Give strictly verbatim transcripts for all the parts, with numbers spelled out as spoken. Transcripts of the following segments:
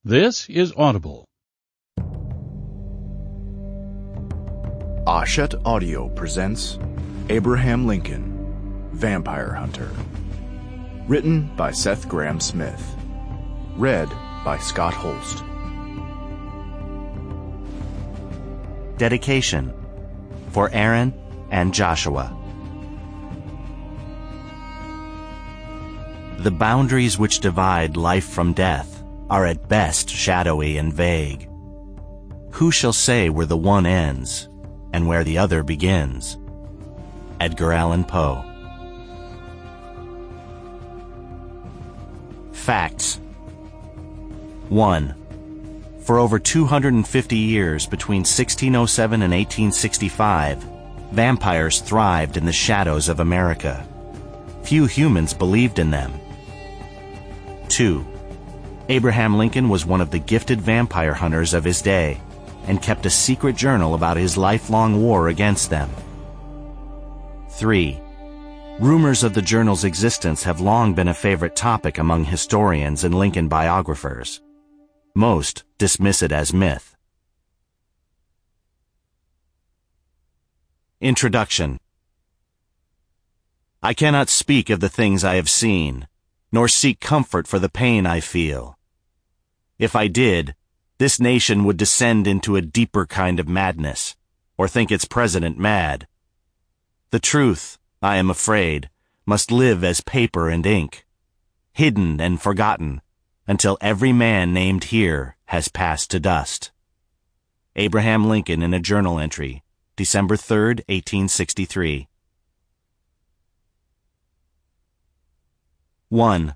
This is Audible. Ashet Audio presents Abraham Lincoln, Vampire Hunter. Written by Seth Grahame-Smith. Read by Scott Holst. Dedication for Aaron and Joshua. The boundaries which divide life from death are at best shadowy and vague. Who shall say where the one ends and where the other begins? Edgar Allan Poe. Facts. one. For over two hundred fifty years between sixteen oh seven and eighteen sixty-five, vampires thrived in the shadows of America. Few humans believed in them. two. Abraham Lincoln was one of the gifted vampire hunters of his day and kept a secret journal about his lifelong war against them. three. Rumors of the journal's existence have long been a favorite topic among historians and Lincoln biographers. Most dismiss it as myth. Introduction. I cannot speak of the things I have seen, nor seek comfort for the pain I feel. If I did, this nation would descend into a deeper kind of madness, or think its president mad. The truth, I am afraid, must live as paper and ink, hidden and forgotten, until every man named here has passed to dust. Abraham Lincoln in a journal entry, December third, eighteen sixty-three. one.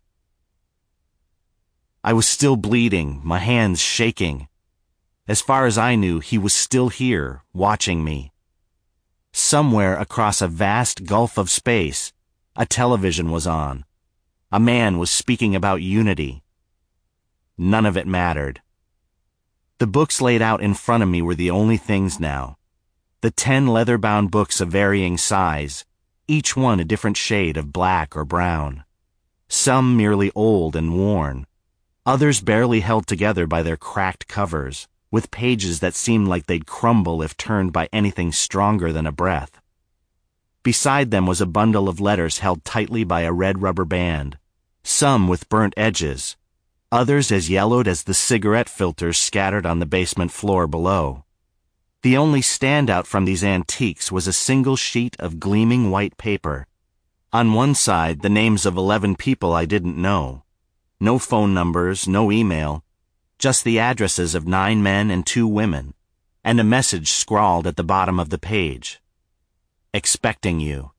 I was still bleeding, my hands shaking. As far as I knew, he was still here, watching me. Somewhere across a vast gulf of space, a television was on. A man was speaking about unity. None of it mattered. The books laid out in front of me were the only things now. The ten leather-bound books of varying size, each one a different shade of black or brown. Some merely old and worn. Others barely held together by their cracked covers, with pages that seemed like they'd crumble if turned by anything stronger than a breath. Beside them was a bundle of letters held tightly by a red rubber band, some with burnt edges, others as yellowed as the cigarette filters scattered on the basement floor below. The only standout from these antiques was a single sheet of gleaming white paper. On one side, the names of eleven people I didn't know. No phone numbers, no email, just the addresses of nine men and two women, and a message scrawled at the bottom of the page. Expecting you.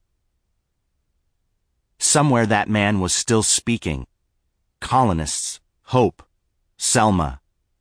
Somewhere that man was still speaking. Colonists, Hope, Selma.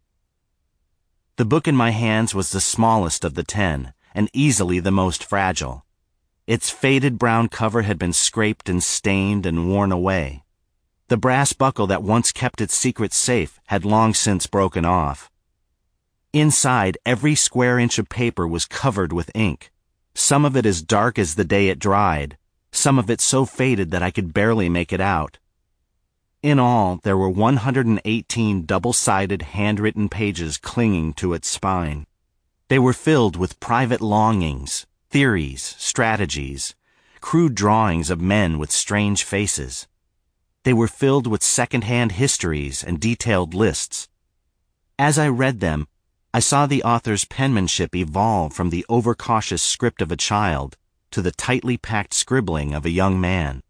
The book in my hands was the smallest of the ten, and easily the most fragile. Its faded brown cover had been scraped and stained and worn away. The brass buckle that once kept its secret safe had long since broken off. Inside, every square inch of paper was covered with ink, some of it as dark as the day it dried, some of it so faded that I could barely make it out. In all, there were one hundred eighteen double-sided handwritten pages clinging to its spine. They were filled with private longings, theories, strategies, crude drawings of men with strange faces. They were filled with second-hand histories and detailed lists. As I read them, I saw the author's penmanship evolve from the overcautious script of a child to the tightly packed scribbling of a young man.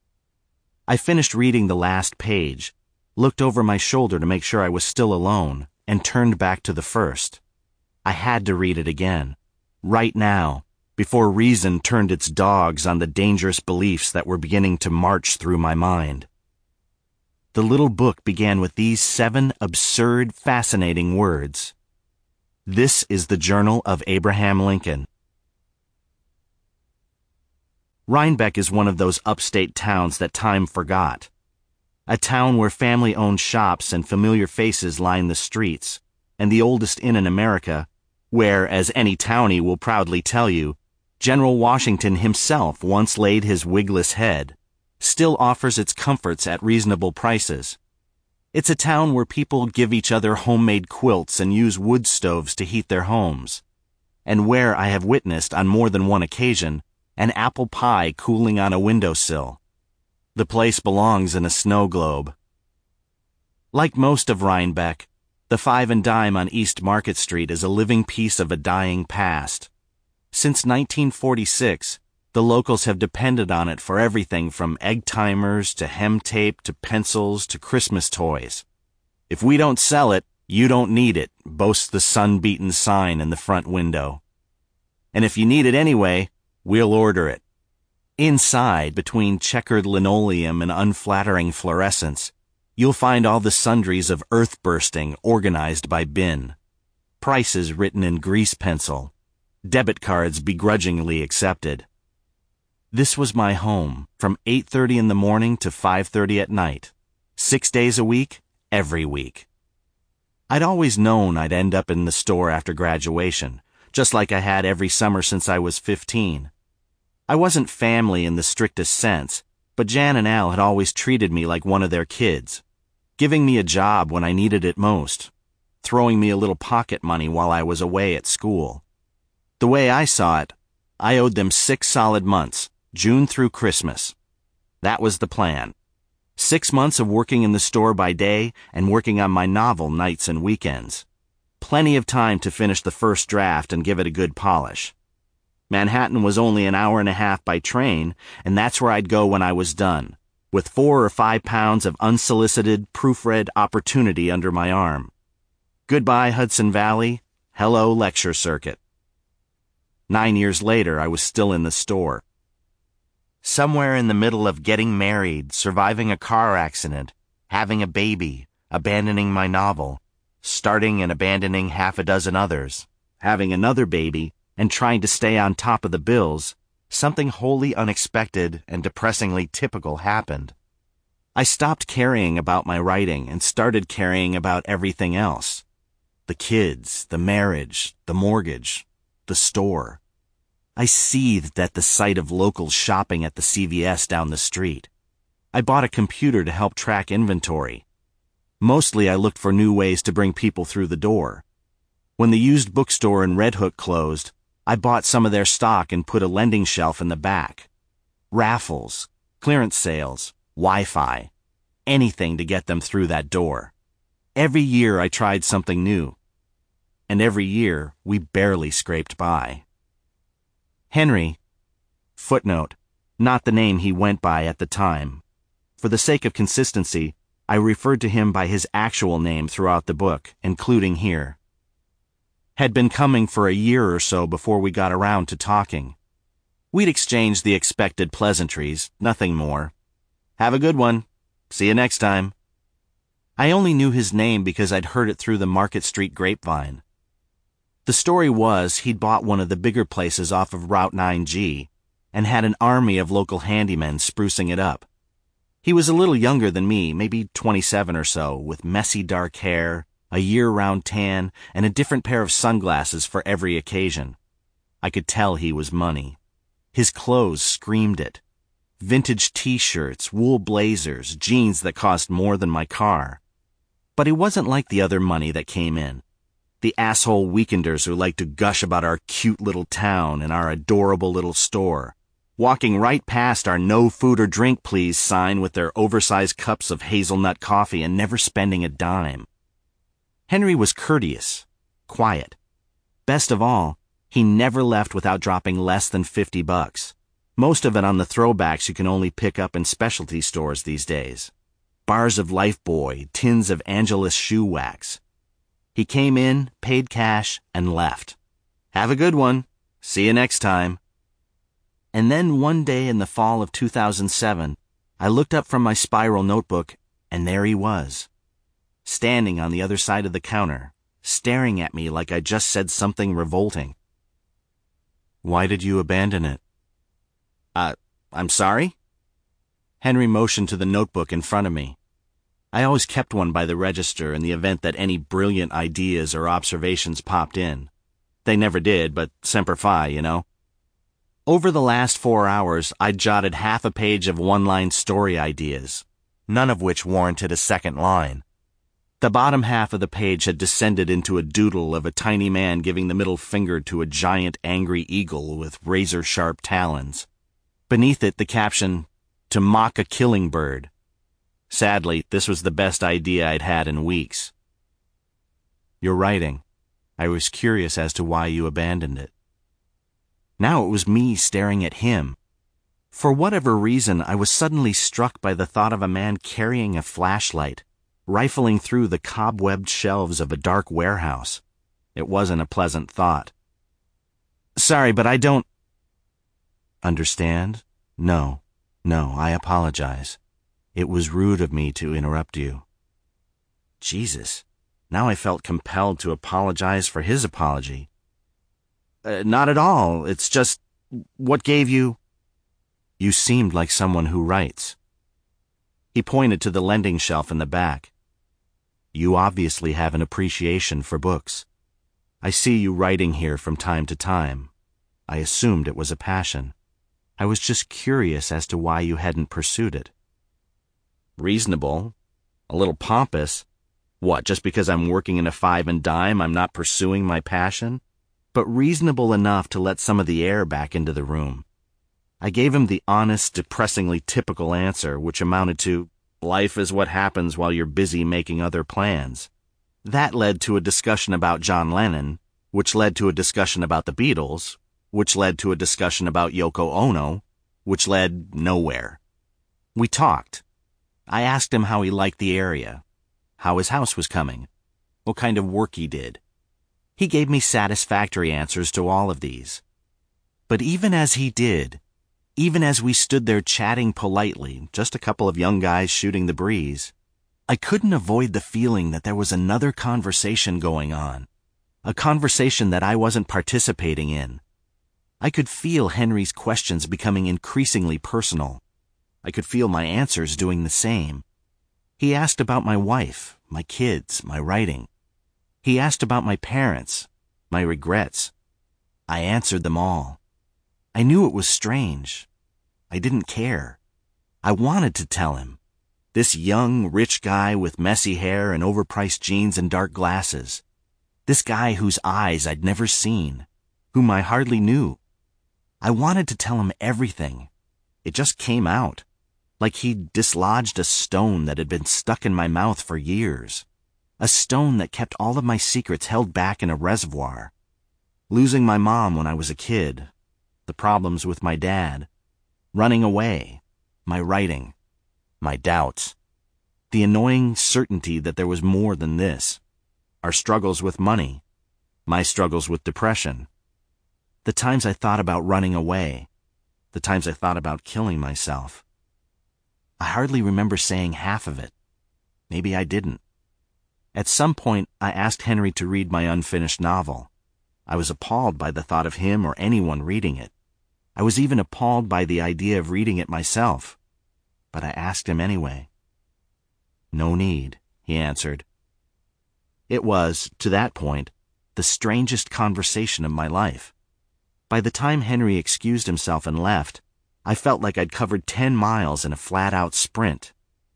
I finished reading the last page, looked over my shoulder to make sure I was still alone, and turned back to the first. I had to read it again, right now, before reason turned its dogs on the dangerous beliefs that were beginning to march through my mind. The little book began with these seven absurd, fascinating words. This is the Journal of Abraham Lincoln. Rhinebeck is one of those upstate towns that time forgot. A town where family-owned shops and familiar faces line the streets, and the oldest inn in America, where, as any townie will proudly tell you, General Washington himself once laid his wigless head, still offers its comforts at reasonable prices. It's a town where people give each other homemade quilts and use wood stoves to heat their homes, and where I have witnessed on more than one occasion an apple pie cooling on a windowsill. The place belongs in a snow globe. Like most of Rhinebeck, the Five and Dime on East Market Street is a living piece of a dying past. Since nineteen forty-six, the locals have depended on it for everything from egg timers to hem tape to pencils to Christmas toys. If we don't sell it, you don't need it, boasts the sun-beaten sign in the front window. And if you need it anyway, we'll order it. Inside, between checkered linoleum and unflattering fluorescence, you'll find all the sundries of earth-bursting organized by bin. Prices written in grease pencil. Debit cards begrudgingly accepted. This was my home, from eight thirty in the morning to five thirty at night. Six days a week, every week. I'd always known I'd end up in the store after graduation, just like I had every summer since I was fifteen. I wasn't family in the strictest sense, but Jan and Al had always treated me like one of their kids, giving me a job when I needed it most, throwing me a little pocket money while I was away at school. The way I saw it, I owed them six solid months, June through Christmas. That was the plan. Six months of working in the store by day and working on my novel nights and weekends. Plenty of time to finish the first draft and give it a good polish. Manhattan was only an hour and a half by train, and that's where I'd go when I was done, with four or five pounds of unsolicited, proofread opportunity under my arm. Goodbye, Hudson Valley. Hello, lecture circuit. Nine years later, I was still in the store. Somewhere in the middle of getting married, surviving a car accident, having a baby, abandoning my novel, starting and abandoning half a dozen others, having another baby, and trying to stay on top of the bills, something wholly unexpected and depressingly typical happened. I stopped caring about my writing and started caring about everything else. The kids, the marriage, the mortgage, the store. I seethed at the sight of locals shopping at the C V S down the street. I bought a computer to help track inventory. Mostly I looked for new ways to bring people through the door. When the used bookstore in Red Hook closed, I bought some of their stock and put a lending shelf in the back. Raffles, clearance sales, Wi-Fi, anything to get them through that door. Every year I tried something new. And every year we barely scraped by. Henry, footnote, not the name he went by at the time. For the sake of consistency, I referred to him by his actual name throughout the book, including here. Had been coming for a year or so before we got around to talking. We'd exchanged the expected pleasantries, nothing more. Have a good one. See you next time. I only knew his name because I'd heard it through the Market Street grapevine. The story was he'd bought one of the bigger places off of Route nine G and had an army of local handymen sprucing it up. He was a little younger than me, maybe twenty-seven or so, with messy dark hair, a year-round tan, and a different pair of sunglasses for every occasion. I could tell he was money. His clothes screamed it. Vintage t-shirts, wool blazers, jeans that cost more than my car. But he wasn't like the other money that came in. The asshole weekenders who like to gush about our cute little town and our adorable little store, walking right past our no food or drink please sign with their oversized cups of hazelnut coffee and never spending a dime. Henry was courteous, quiet. Best of all, he never left without dropping less than fifty bucks. Most of it on the throwbacks you can only pick up in specialty stores these days. Bars of Lifebuoy, tins of Angelus shoe wax. He came in, paid cash, and left. Have a good one. See you next time. And then one day in the fall of two thousand seven, I looked up from my spiral notebook, and there he was. Standing on the other side of the counter, staring at me like I just said something revolting. Why did you abandon it? Uh, I'm sorry? Henry motioned to the notebook in front of me. I always kept one by the register in the event that any brilliant ideas or observations popped in. They never did, but semper fi, you know. Over the last four hours, I'd jotted half a page of one-line story ideas, none of which warranted a second line. The bottom half of the page had descended into a doodle of a tiny man giving the middle finger to a giant angry eagle with razor-sharp talons. Beneath it, the caption, "To mock a killing bird." Sadly, this was the best idea I'd had in weeks. "Your writing. I was curious as to why you abandoned it." Now it was me staring at him. For whatever reason, I was suddenly struck by the thought of a man carrying a flashlight, rifling through the cobwebbed shelves of a dark warehouse. It wasn't a pleasant thought. "Sorry, but I don't..." "Understand? No, no, I apologize. It was rude of me to interrupt you." Jesus, now I felt compelled to apologize for his apology. Uh, not at all, it's just, what gave you... "You seemed like someone who writes." He pointed to the lending shelf in the back. "You obviously have an appreciation for books. I see you writing here from time to time. I assumed it was a passion. I was just curious as to why you hadn't pursued it." Reasonable. A little pompous. What, just because I'm working in a five and dime, I'm not pursuing my passion? But reasonable enough to let some of the air back into the room. I gave him the honest, depressingly typical answer, which amounted to, life is what happens while you're busy making other plans. That led to a discussion about John Lennon, which led to a discussion about the Beatles, which led to a discussion about Yoko Ono, which led nowhere. We talked. I asked him how he liked the area, how his house was coming, what kind of work he did. He gave me satisfactory answers to all of these. But even as he did, even as we stood there chatting politely, just a couple of young guys shooting the breeze, I couldn't avoid the feeling that there was another conversation going on, a conversation that I wasn't participating in. I could feel Henry's questions becoming increasingly personal. I could feel my answers doing the same. He asked about my wife, my kids, my writing. He asked about my parents, my regrets. I answered them all. I knew it was strange. I didn't care. I wanted to tell him. This young, rich guy with messy hair and overpriced jeans and dark glasses. This guy whose eyes I'd never seen, whom I hardly knew. I wanted to tell him everything. It just came out, like he'd dislodged a stone that had been stuck in my mouth for years. A stone that kept all of my secrets held back in a reservoir. Losing my mom when I was a kid, the problems with my dad, running away, my writing, my doubts, the annoying certainty that there was more than this, our struggles with money, my struggles with depression, the times I thought about running away, the times I thought about killing myself. I hardly remember saying half of it. Maybe I didn't. At some point, I asked Henry to read my unfinished novel. I was appalled by the thought of him or anyone reading it. I was even appalled by the idea of reading it myself. But I asked him anyway. "No need," he answered. It was, to that point, the strangest conversation of my life. By the time Henry excused himself and left, I felt like I'd covered ten miles in a flat-out sprint.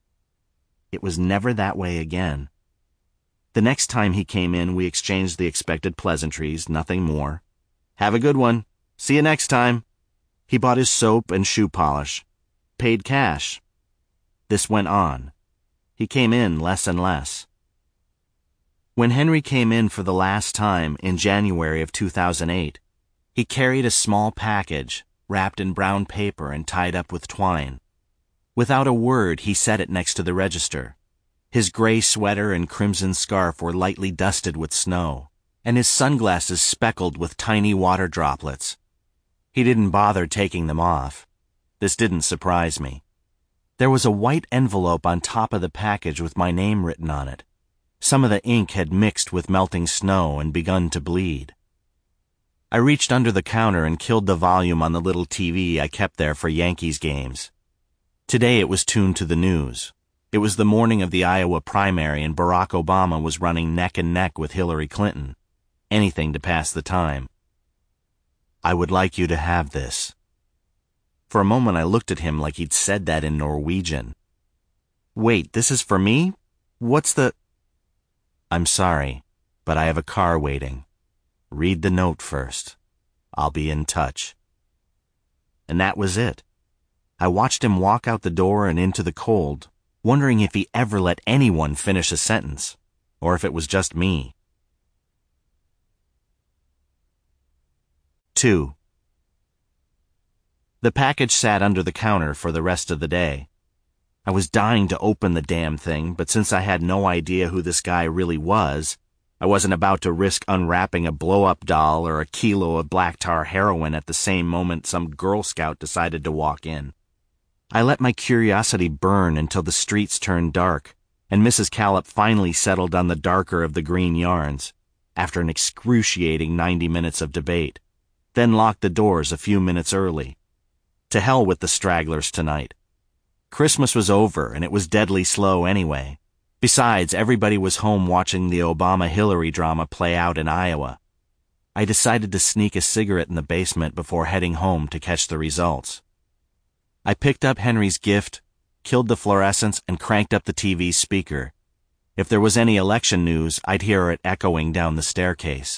It was never that way again. The next time he came in, we exchanged the expected pleasantries, nothing more. "Have a good one. See you next time." He bought his soap and shoe polish. Paid cash. This went on. He came in less and less. When Henry came in for the last time in January of two thousand eight, he carried a small package, wrapped in brown paper and tied up with twine. Without a word, he set it next to the register. His gray sweater and crimson scarf were lightly dusted with snow, and his sunglasses speckled with tiny water droplets. He didn't bother taking them off. This didn't surprise me. There was a white envelope on top of the package with my name written on it. Some of the ink had mixed with melting snow and begun to bleed. I reached under the counter and killed the volume on the little T V I kept there for Yankees games. Today it was tuned to the news. It was the morning of the Iowa primary and Barack Obama was running neck and neck with Hillary Clinton. Anything to pass the time. "I would like you to have this." For a moment I looked at him like he'd said that in Norwegian. "Wait, this is for me? What's the..." I'm sorry, but I have a car waiting. Read the note first. I'll be in touch. And that was it. I watched him walk out the door and into the cold, wondering if he ever let anyone finish a sentence, or if it was just me. Two. The package sat under the counter for the rest of the day. I was dying to open the damn thing, but since I had no idea who this guy really was, I wasn't about to risk unwrapping a blow-up doll or a kilo of black tar heroin at the same moment some Girl Scout decided to walk in. I let my curiosity burn until the streets turned dark, and Missus Callop finally settled on the darker of the green yarns, after an excruciating ninety minutes of debate, then locked the doors a few minutes early. To hell with the stragglers tonight. Christmas was over, and it was deadly slow anyway. Besides, everybody was home watching the Obama-Hillary drama play out in Iowa. I decided to sneak a cigarette in the basement before heading home to catch the results. I picked up Henry's gift, killed the fluorescents, and cranked up the T V speaker. If there was any election news, I'd hear it echoing down the staircase.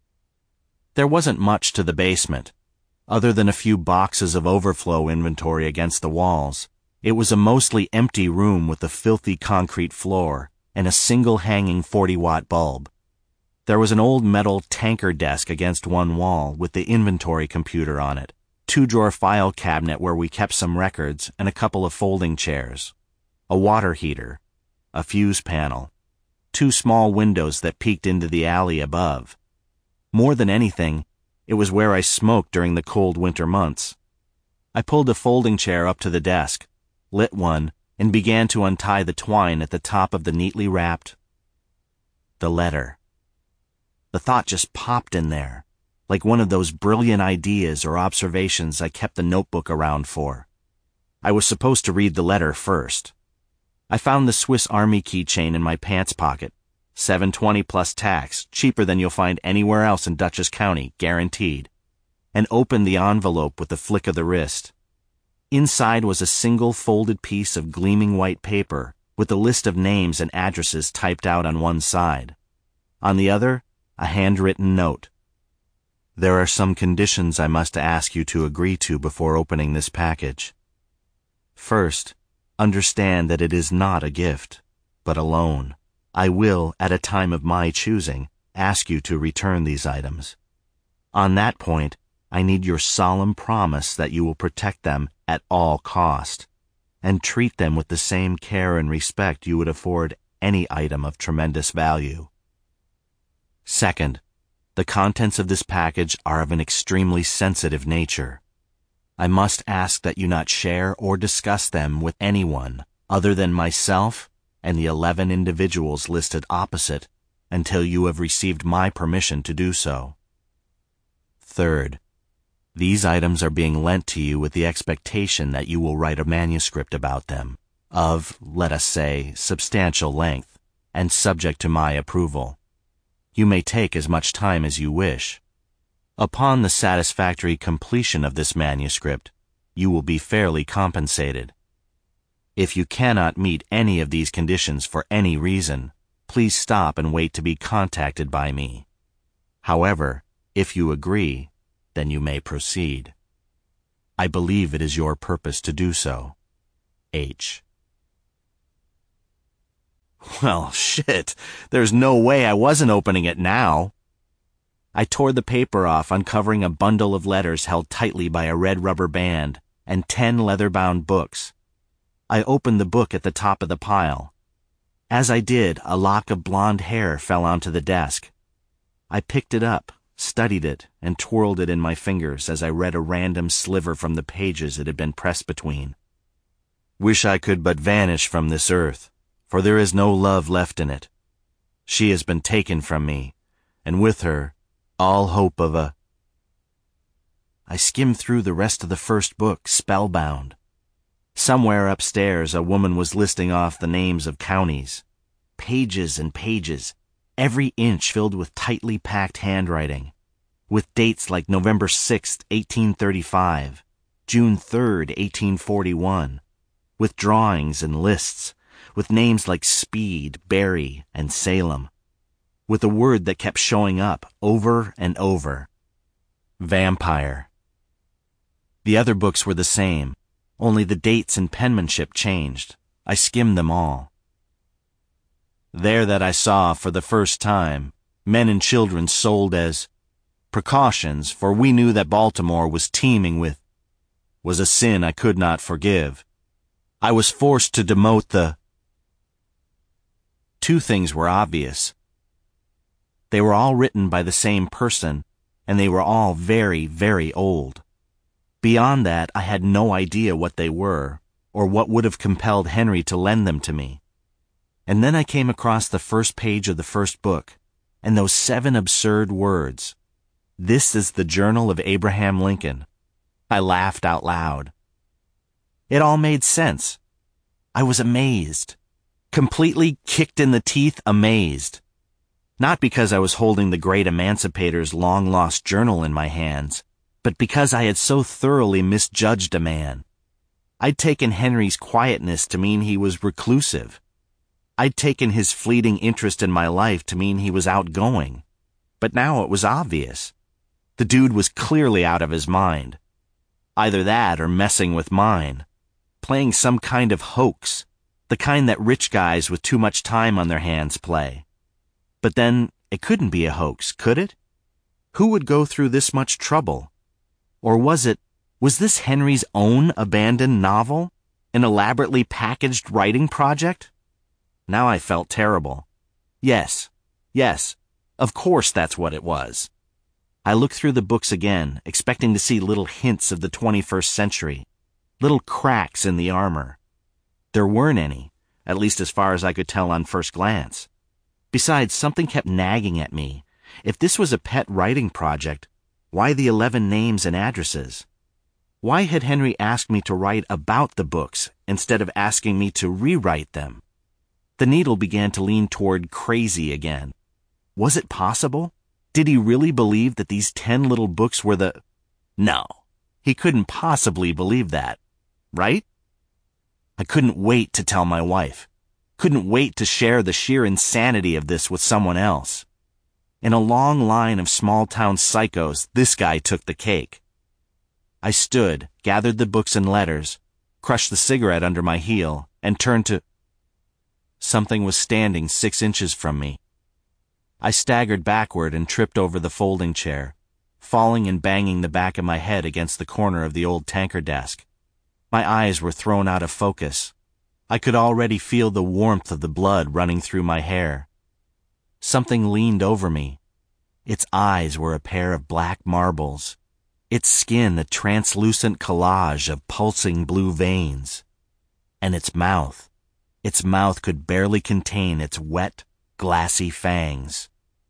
There wasn't much to the basement. Other than a few boxes of overflow inventory against the walls, it was a mostly empty room with a filthy concrete floor and a single hanging forty-watt bulb. There was an old metal tanker desk against one wall with the inventory computer on it, two-drawer file cabinet where we kept some records, and a couple of folding chairs, a water heater, a fuse panel, two small windows that peeked into the alley above. More than anything, it was where I smoked during the cold winter months. I pulled a folding chair up to the desk, lit one, and began to untie the twine at the top of the neatly wrapped... the letter. The thought just popped in there, like one of those brilliant ideas or observations I kept the notebook around for. I was supposed to read the letter first. I found the Swiss Army keychain in my pants pocket. seven twenty plus tax, cheaper than you'll find anywhere else in Dutchess County, guaranteed, and opened the envelope with a flick of the wrist. Inside was a single folded piece of gleaming white paper with a list of names and addresses typed out on one side. On the other, a handwritten note. There are some conditions I must ask you to agree to before opening this package. First, understand that it is not a gift, but a loan. I will, at a time of my choosing, ask you to return these items. On that point, I need your solemn promise that you will protect them at all cost, and treat them with the same care and respect you would afford any item of tremendous value. Second, the contents of this package are of an extremely sensitive nature. I must ask that you not share or discuss them with anyone other than myself and the eleven individuals listed opposite until you have received my permission to do so. Third, these items are being lent to you with the expectation that you will write a manuscript about them, of, let us say, substantial length, and subject to my approval. You may take as much time as you wish. Upon the satisfactory completion of this manuscript, you will be fairly compensated. If you cannot meet any of these conditions for any reason, please stop and wait to be contacted by me. However, if you agree, then you may proceed. I believe it is your purpose to do so. H. Well, shit, there's no way I wasn't opening it now. I tore the paper off, uncovering a bundle of letters held tightly by a red rubber band and ten leather-bound books. I opened the book at the top of the pile. As I did, a lock of blonde hair fell onto the desk. I picked it up, studied it, and twirled it in my fingers as I read a random sliver from the pages it had been pressed between. Wish I could but vanish from this earth, for there is no love left in it. She has been taken from me, and with her, all hope of a... I skimmed through the rest of the first book, spellbound. Somewhere upstairs, a woman was listing off the names of counties. Pages and pages, every inch filled with tightly packed handwriting, with dates like November sixth, eighteen thirty-five, June third, eighteen forty-one, with drawings and lists, with names like Speed, Barry, and Salem, with a word that kept showing up over and over. Vampire. The other books were the same, only the dates and penmanship changed. I skimmed them all. There that I saw for the first time men and children sold as precautions, for we knew that Baltimore was teeming with was a sin I could not forgive. I was forced to demote the... Two things were obvious. They were all written by the same person, and they were all very, very old. Beyond that, I had no idea what they were, or what would have compelled Henry to lend them to me. And then I came across the first page of the first book, and those seven absurd words. This is the Journal of Abraham Lincoln. I laughed out loud. It all made sense. I was amazed. Completely kicked in the teeth amazed. Not because I was holding the great emancipator's long-lost journal in my hands, but because I had so thoroughly misjudged a man. I'd taken Henry's quietness to mean he was reclusive. I'd taken his fleeting interest in my life to mean he was outgoing. But now it was obvious. The dude was clearly out of his mind. Either that or messing with mine. Playing some kind of hoax. The kind that rich guys with too much time on their hands play. But then, it couldn't be a hoax, could it? Who would go through this much trouble? Or was it, was this Henry's own abandoned novel? An elaborately packaged writing project? Now I felt terrible. Yes, yes, of course that's what it was. I looked through the books again, expecting to see little hints of the twenty-first century, little cracks in the armor. There weren't any, at least as far as I could tell on first glance. Besides, something kept nagging at me. If this was a pet writing project, why the eleven names and addresses? Why had Henry asked me to write about the books instead of asking me to rewrite them? The needle began to lean toward crazy again. Was it possible? Did he really believe that these ten little books were the... No, he couldn't possibly believe that, right? I couldn't wait to tell my wife. Couldn't wait to share the sheer insanity of this with someone else. In a long line of small-town psychos, this guy took the cake. I stood, gathered the books and letters, crushed the cigarette under my heel, and turned to... Something was standing six inches from me. I staggered backward and tripped over the folding chair, falling and banging the back of my head against the corner of the old tanker desk. My eyes were thrown out of focus. I could already feel the warmth of the blood running through my hair. Something leaned over me. Its eyes were a pair of black marbles. Its skin a translucent collage of pulsing blue veins. And its mouth. Its mouth could barely contain its wet, glassy fangs.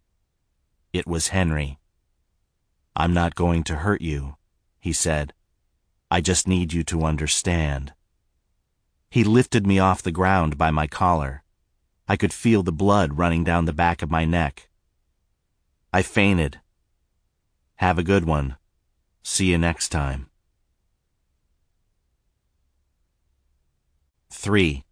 It was Henry. "I'm not going to hurt you," he said. "I just need you to understand." He lifted me off the ground by my collar. I could feel the blood running down the back of my neck. I fainted. "Have a good one. See you next time." Three.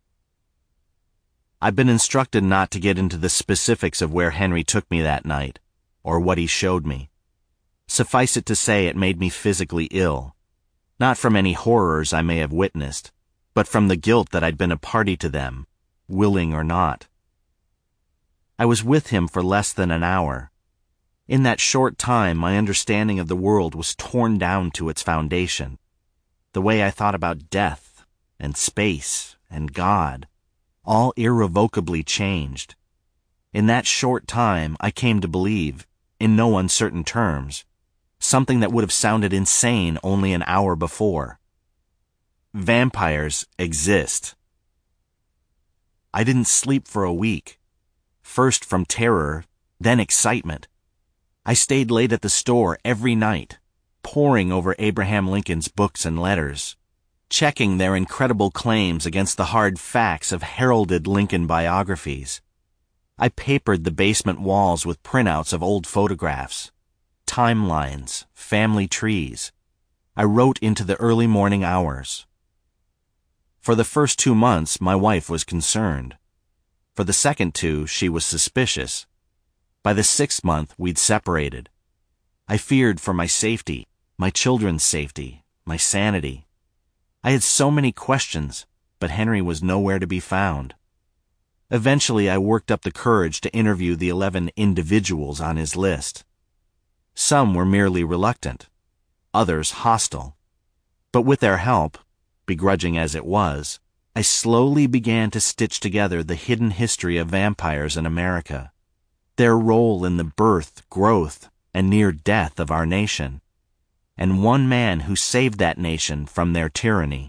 I've been instructed not to get into the specifics of where Henry took me that night, or what he showed me. Suffice it to say it made me physically ill. Not from any horrors I may have witnessed, but from the guilt that I'd been a party to them, willing or not. I was with him for less than an hour. In that short time, my understanding of the world was torn down to its foundation. The way I thought about death, and space, and God, all irrevocably changed. In that short time, I came to believe, in no uncertain terms, something that would have sounded insane only an hour before. Vampires exist. I didn't sleep for a week. First from terror, then excitement. I stayed late at the store every night, poring over Abraham Lincoln's books and letters, checking their incredible claims against the hard facts of heralded Lincoln biographies. I papered the basement walls with printouts of old photographs, timelines, family trees. I wrote into the early morning hours. For the first two months, my wife was concerned. For the second two, she was suspicious. By the sixth month, we'd separated. I feared for my safety, my children's safety, my sanity. I had so many questions, but Henry was nowhere to be found. Eventually, I worked up the courage to interview the eleven individuals on his list. Some were merely reluctant, others hostile. But with their help, begrudging as it was, I slowly began to stitch together the hidden history of vampires in America, their role in the birth, growth, and near death of our nation, and one man who saved that nation from their tyranny.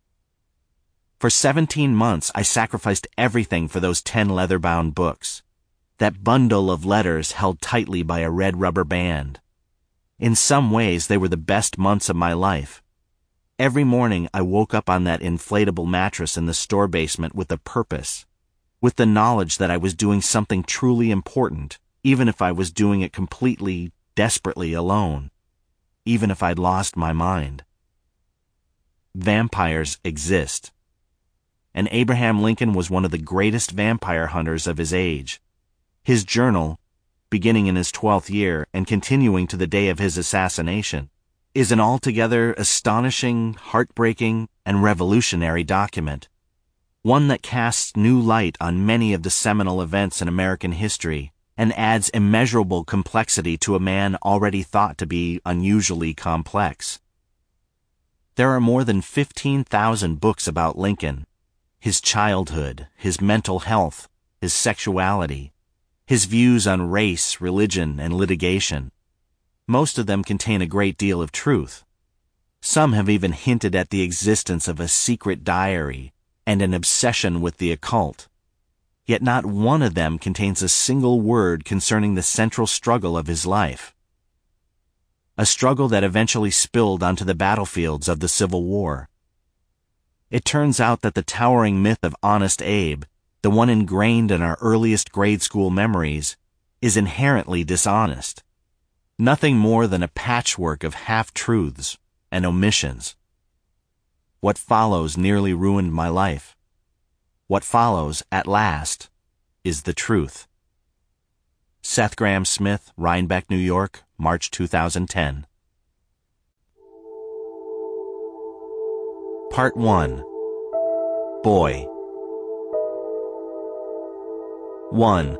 For seventeen months, I sacrificed everything for those ten leather-bound books, that bundle of letters held tightly by a red rubber band. In some ways, they were the best months of my life. Every morning, I woke up on that inflatable mattress in the store basement with a purpose, with the knowledge that I was doing something truly important, even if I was doing it completely, desperately alone, even if I'd lost my mind. Vampires exist. And Abraham Lincoln was one of the greatest vampire hunters of his age. His journal, beginning in his twelfth year and continuing to the day of his assassination, is an altogether astonishing, heartbreaking, and revolutionary document, one that casts new light on many of the seminal events in American history and adds immeasurable complexity to a man already thought to be unusually complex. There are more than fifteen thousand books about Lincoln, his childhood, his mental health, his sexuality, his views on race, religion, and litigation. Most of them contain a great deal of truth. Some have even hinted at the existence of a secret diary and an obsession with the occult. Yet not one of them contains a single word concerning the central struggle of his life. A struggle that eventually spilled onto the battlefields of the Civil War. It turns out that the towering myth of Honest Abe, the one ingrained in our earliest grade school memories, is inherently dishonest. Nothing more than a patchwork of half-truths and omissions. What follows nearly ruined my life. What follows, at last, is the truth. Seth Grahame-Smith, Rhinebeck, New York, March two thousand ten. Part one. Boy. one.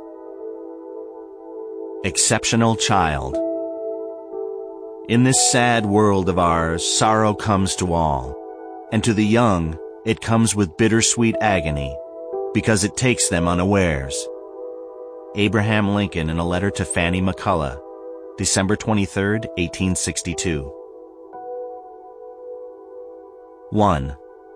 Exceptional child. In this sad world of ours, sorrow comes to all, and to the young, it comes with bittersweet agony, because it takes them unawares. Abraham Lincoln in a letter to Fanny McCullough, December twenty-third, eighteen sixty-two. one.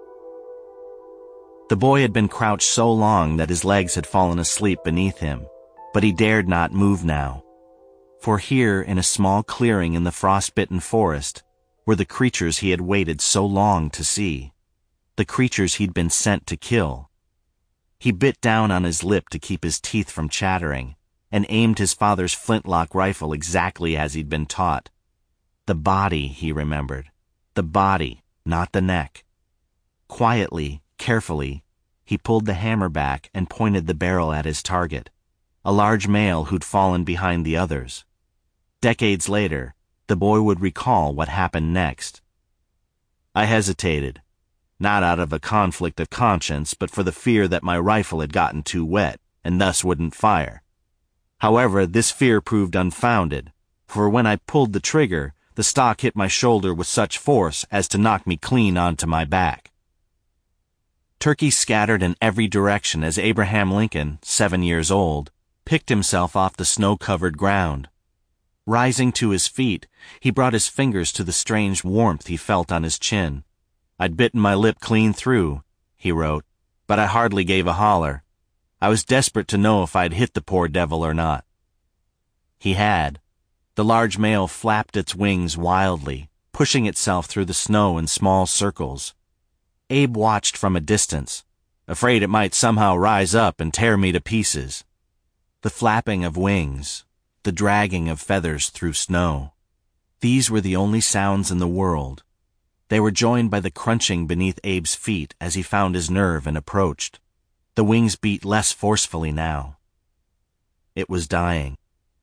The boy had been crouched so long that his legs had fallen asleep beneath him, but he dared not move now. For here, in a small clearing in the frost-bitten forest, were the creatures he had waited so long to see, the creatures he'd been sent to kill. He bit down on his lip to keep his teeth from chattering, and aimed his father's flintlock rifle exactly as he'd been taught. The body, he remembered. The body, not the neck. Quietly, carefully, he pulled the hammer back and pointed the barrel at his target, a large male who'd fallen behind the others. Decades later, the boy would recall what happened next. I hesitated, not out of a conflict of conscience, but for the fear that my rifle had gotten too wet and thus wouldn't fire. However, this fear proved unfounded, for when I pulled the trigger, the stock hit my shoulder with such force as to knock me clean onto my back. Turkeys scattered in every direction as Abraham Lincoln, seven years old, picked himself off the snow-covered ground. Rising to his feet, he brought his fingers to the strange warmth he felt on his chin. I'd bitten my lip clean through, he wrote, but I hardly gave a holler. I was desperate to know if I'd hit the poor devil or not. He had. The large male flapped its wings wildly, pushing itself through the snow in small circles. Abe watched from a distance, afraid it might somehow rise up and tear me to pieces. The flapping of wings, the dragging of feathers through snow. These were the only sounds in the world. They were joined by the crunching beneath Abe's feet as he found his nerve and approached. The wings beat less forcefully now. It was dying.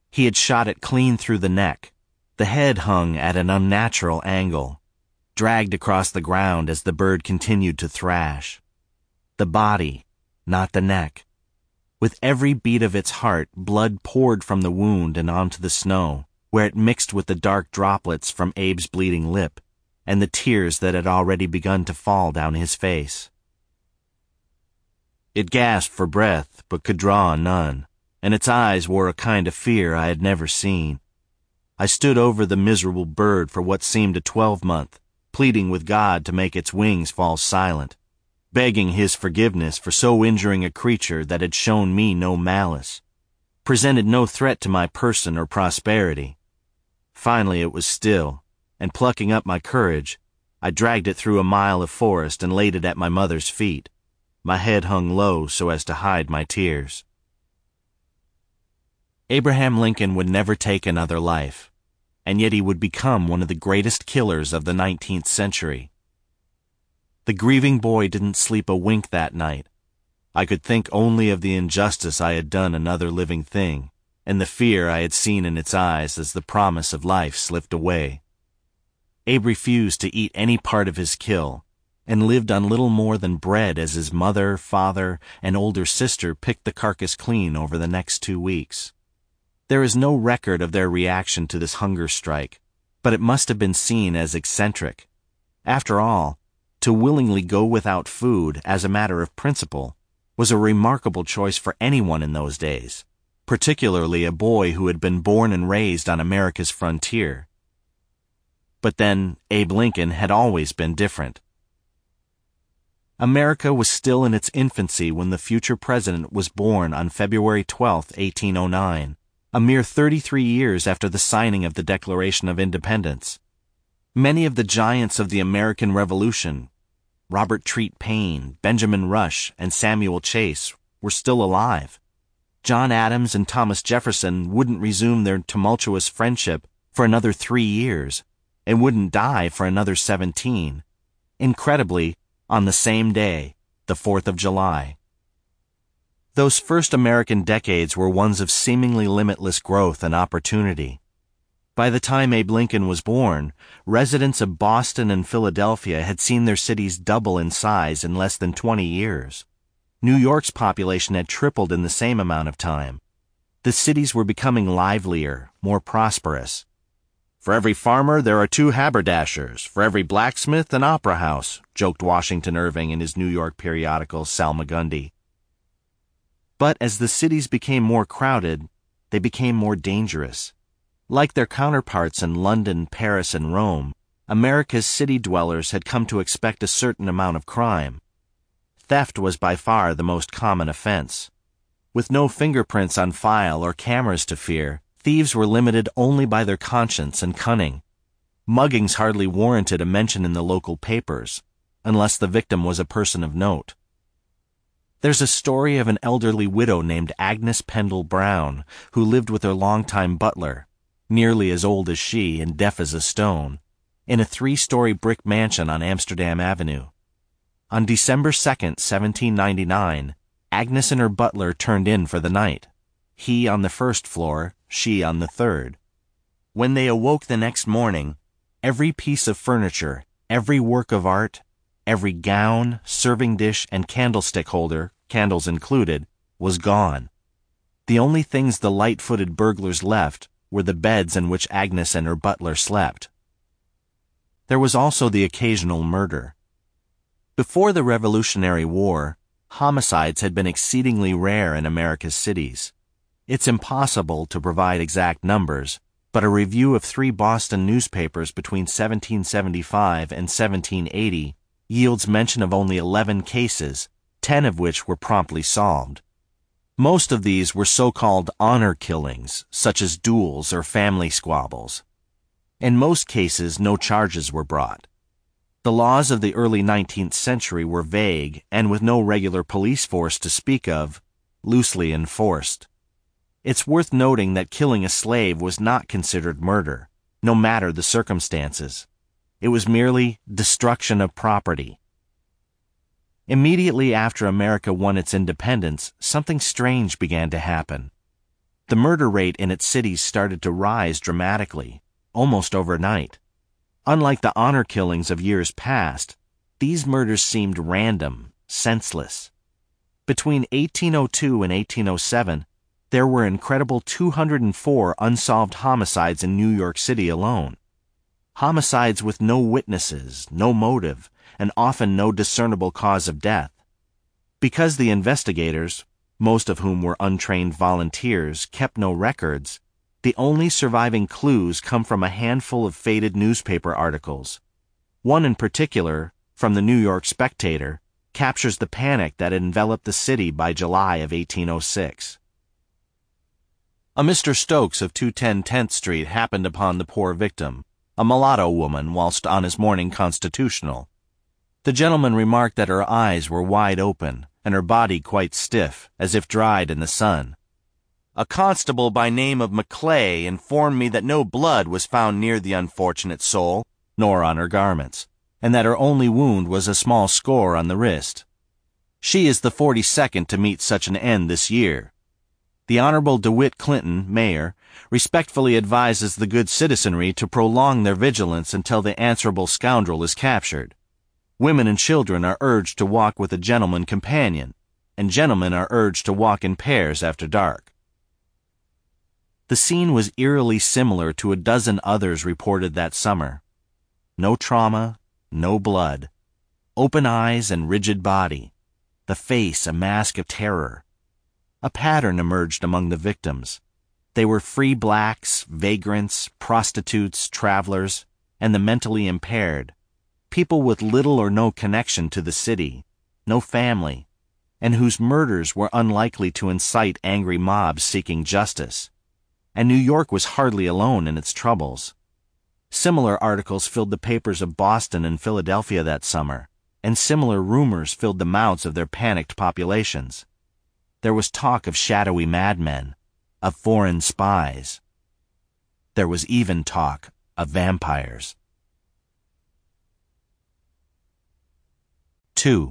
He had shot it clean through the neck. The head hung at an unnatural angle, dragged across the ground as the bird continued to thrash. The body, not the neck. With every beat of its heart, blood poured from the wound and onto the snow, where it mixed with the dark droplets from Abe's bleeding lip and the tears that had already begun to fall down his face. It gasped for breath, but could draw none, and its eyes wore a kind of fear I had never seen. I stood over the miserable bird for what seemed a twelvemonth, pleading with God to make its wings fall silent, begging his forgiveness for so injuring a creature that had shown me no malice, presented no threat to my person or prosperity. Finally it was still, and plucking up my courage, I dragged it through a mile of forest and laid it at my mother's feet. My head hung low so as to hide my tears. Abraham Lincoln would never take another life, and yet he would become one of the greatest killers of the nineteenth century. The grieving boy didn't sleep a wink that night. I could think only of the injustice I had done another living thing, and the fear I had seen in its eyes as the promise of life slipped away. Abe refused to eat any part of his kill, and lived on little more than bread as his mother, father, and older sister picked the carcass clean over the next two weeks. There is no record of their reaction to this hunger strike, but it must have been seen as eccentric. After all, to willingly go without food as a matter of principle was a remarkable choice for anyone in those days, particularly a boy who had been born and raised on America's frontier. But then Abe Lincoln had always been different. America was still in its infancy when the future president was born on February twelfth, eighteen oh nine, a mere thirty-three years after the signing of the Declaration of Independence. Many of the giants of the American Revolution, Robert Treat Paine, Benjamin Rush, and Samuel Chase, were still alive. John Adams and Thomas Jefferson wouldn't resume their tumultuous friendship for another three years, and wouldn't die for another seventeen. Incredibly, on the same day, the fourth of July. Those first American decades were ones of seemingly limitless growth and opportunity. By the time Abe Lincoln was born, residents of Boston and Philadelphia had seen their cities double in size in less than twenty years. New York's population had tripled in the same amount of time. The cities were becoming livelier, more prosperous. "For every farmer, there are two haberdashers. For every blacksmith, an opera house," joked Washington Irving in his New York periodical Salmagundi. But as the cities became more crowded, they became more dangerous. Like their counterparts in London, Paris, and Rome, America's city dwellers had come to expect a certain amount of crime. Theft was by far the most common offense. With no fingerprints on file or cameras to fear, thieves were limited only by their conscience and cunning. Muggings hardly warranted a mention in the local papers, unless the victim was a person of note. There's a story of an elderly widow named Agnes Pendle Brown, who lived with her longtime butler, nearly as old as she and deaf as a stone, in a three-story brick mansion on Amsterdam Avenue. On December second, seventeen ninety-nine, Agnes and her butler turned in for the night, he on the first floor, she on the third. When they awoke the next morning, every piece of furniture, every work of art, every gown, serving dish, and candlestick holder, candles included, was gone. The only things the light-footed burglars left were the beds in which Agnes and her butler slept. There was also the occasional murder. Before the Revolutionary War, homicides had been exceedingly rare in America's cities. It's impossible to provide exact numbers, but a review of three Boston newspapers between seventeen seventy-five and seventeen eighty yields mention of only eleven cases, ten of which were promptly solved. Most of these were so-called honor killings, such as duels or family squabbles. In most cases, no charges were brought. The laws of the early nineteenth century were vague and, with no regular police force to speak of, loosely enforced. It's worth noting that killing a slave was not considered murder, no matter the circumstances. It was merely destruction of property. Immediately after America won its independence, something strange began to happen. The murder rate in its cities started to rise dramatically, almost overnight. Unlike the honor killings of years past, these murders seemed random, senseless. Between eighteen oh two and eighteen oh seven, there were incredible two hundred four unsolved homicides in New York City alone. Homicides with no witnesses, no motive, and often no discernible cause of death. Because the investigators, most of whom were untrained volunteers, kept no records, the only surviving clues come from a handful of faded newspaper articles. One in particular, from the New York Spectator, captures the panic that enveloped the city by July of eighteen oh six. A Mister Stokes of two ten tenth Street happened upon the poor victim, a mulatto woman, whilst on his morning constitutional. The gentleman remarked that her eyes were wide open, and her body quite stiff, as if dried in the sun. A constable by name of Maclay informed me that no blood was found near the unfortunate soul, nor on her garments, and that her only wound was a small score on the wrist. She is the forty-second to meet such an end this year. The Honorable DeWitt Clinton, Mayor, respectfully advises the good citizenry to prolong their vigilance until the answerable scoundrel is captured. Women and children are urged to walk with a gentleman companion, and gentlemen are urged to walk in pairs after dark. The scene was eerily similar to a dozen others reported that summer. No trauma, no blood. Open eyes and rigid body. The face a mask of terror. A pattern emerged among the victims. They were free blacks, vagrants, prostitutes, travelers, and the mentally impaired. People with little or no connection to the city, no family, and whose murders were unlikely to incite angry mobs seeking justice. And New York was hardly alone in its troubles. Similar articles filled the papers of Boston and Philadelphia that summer, and similar rumors filled the mouths of their panicked populations. There was talk of shadowy madmen, of foreign spies. There was even talk of vampires. Two.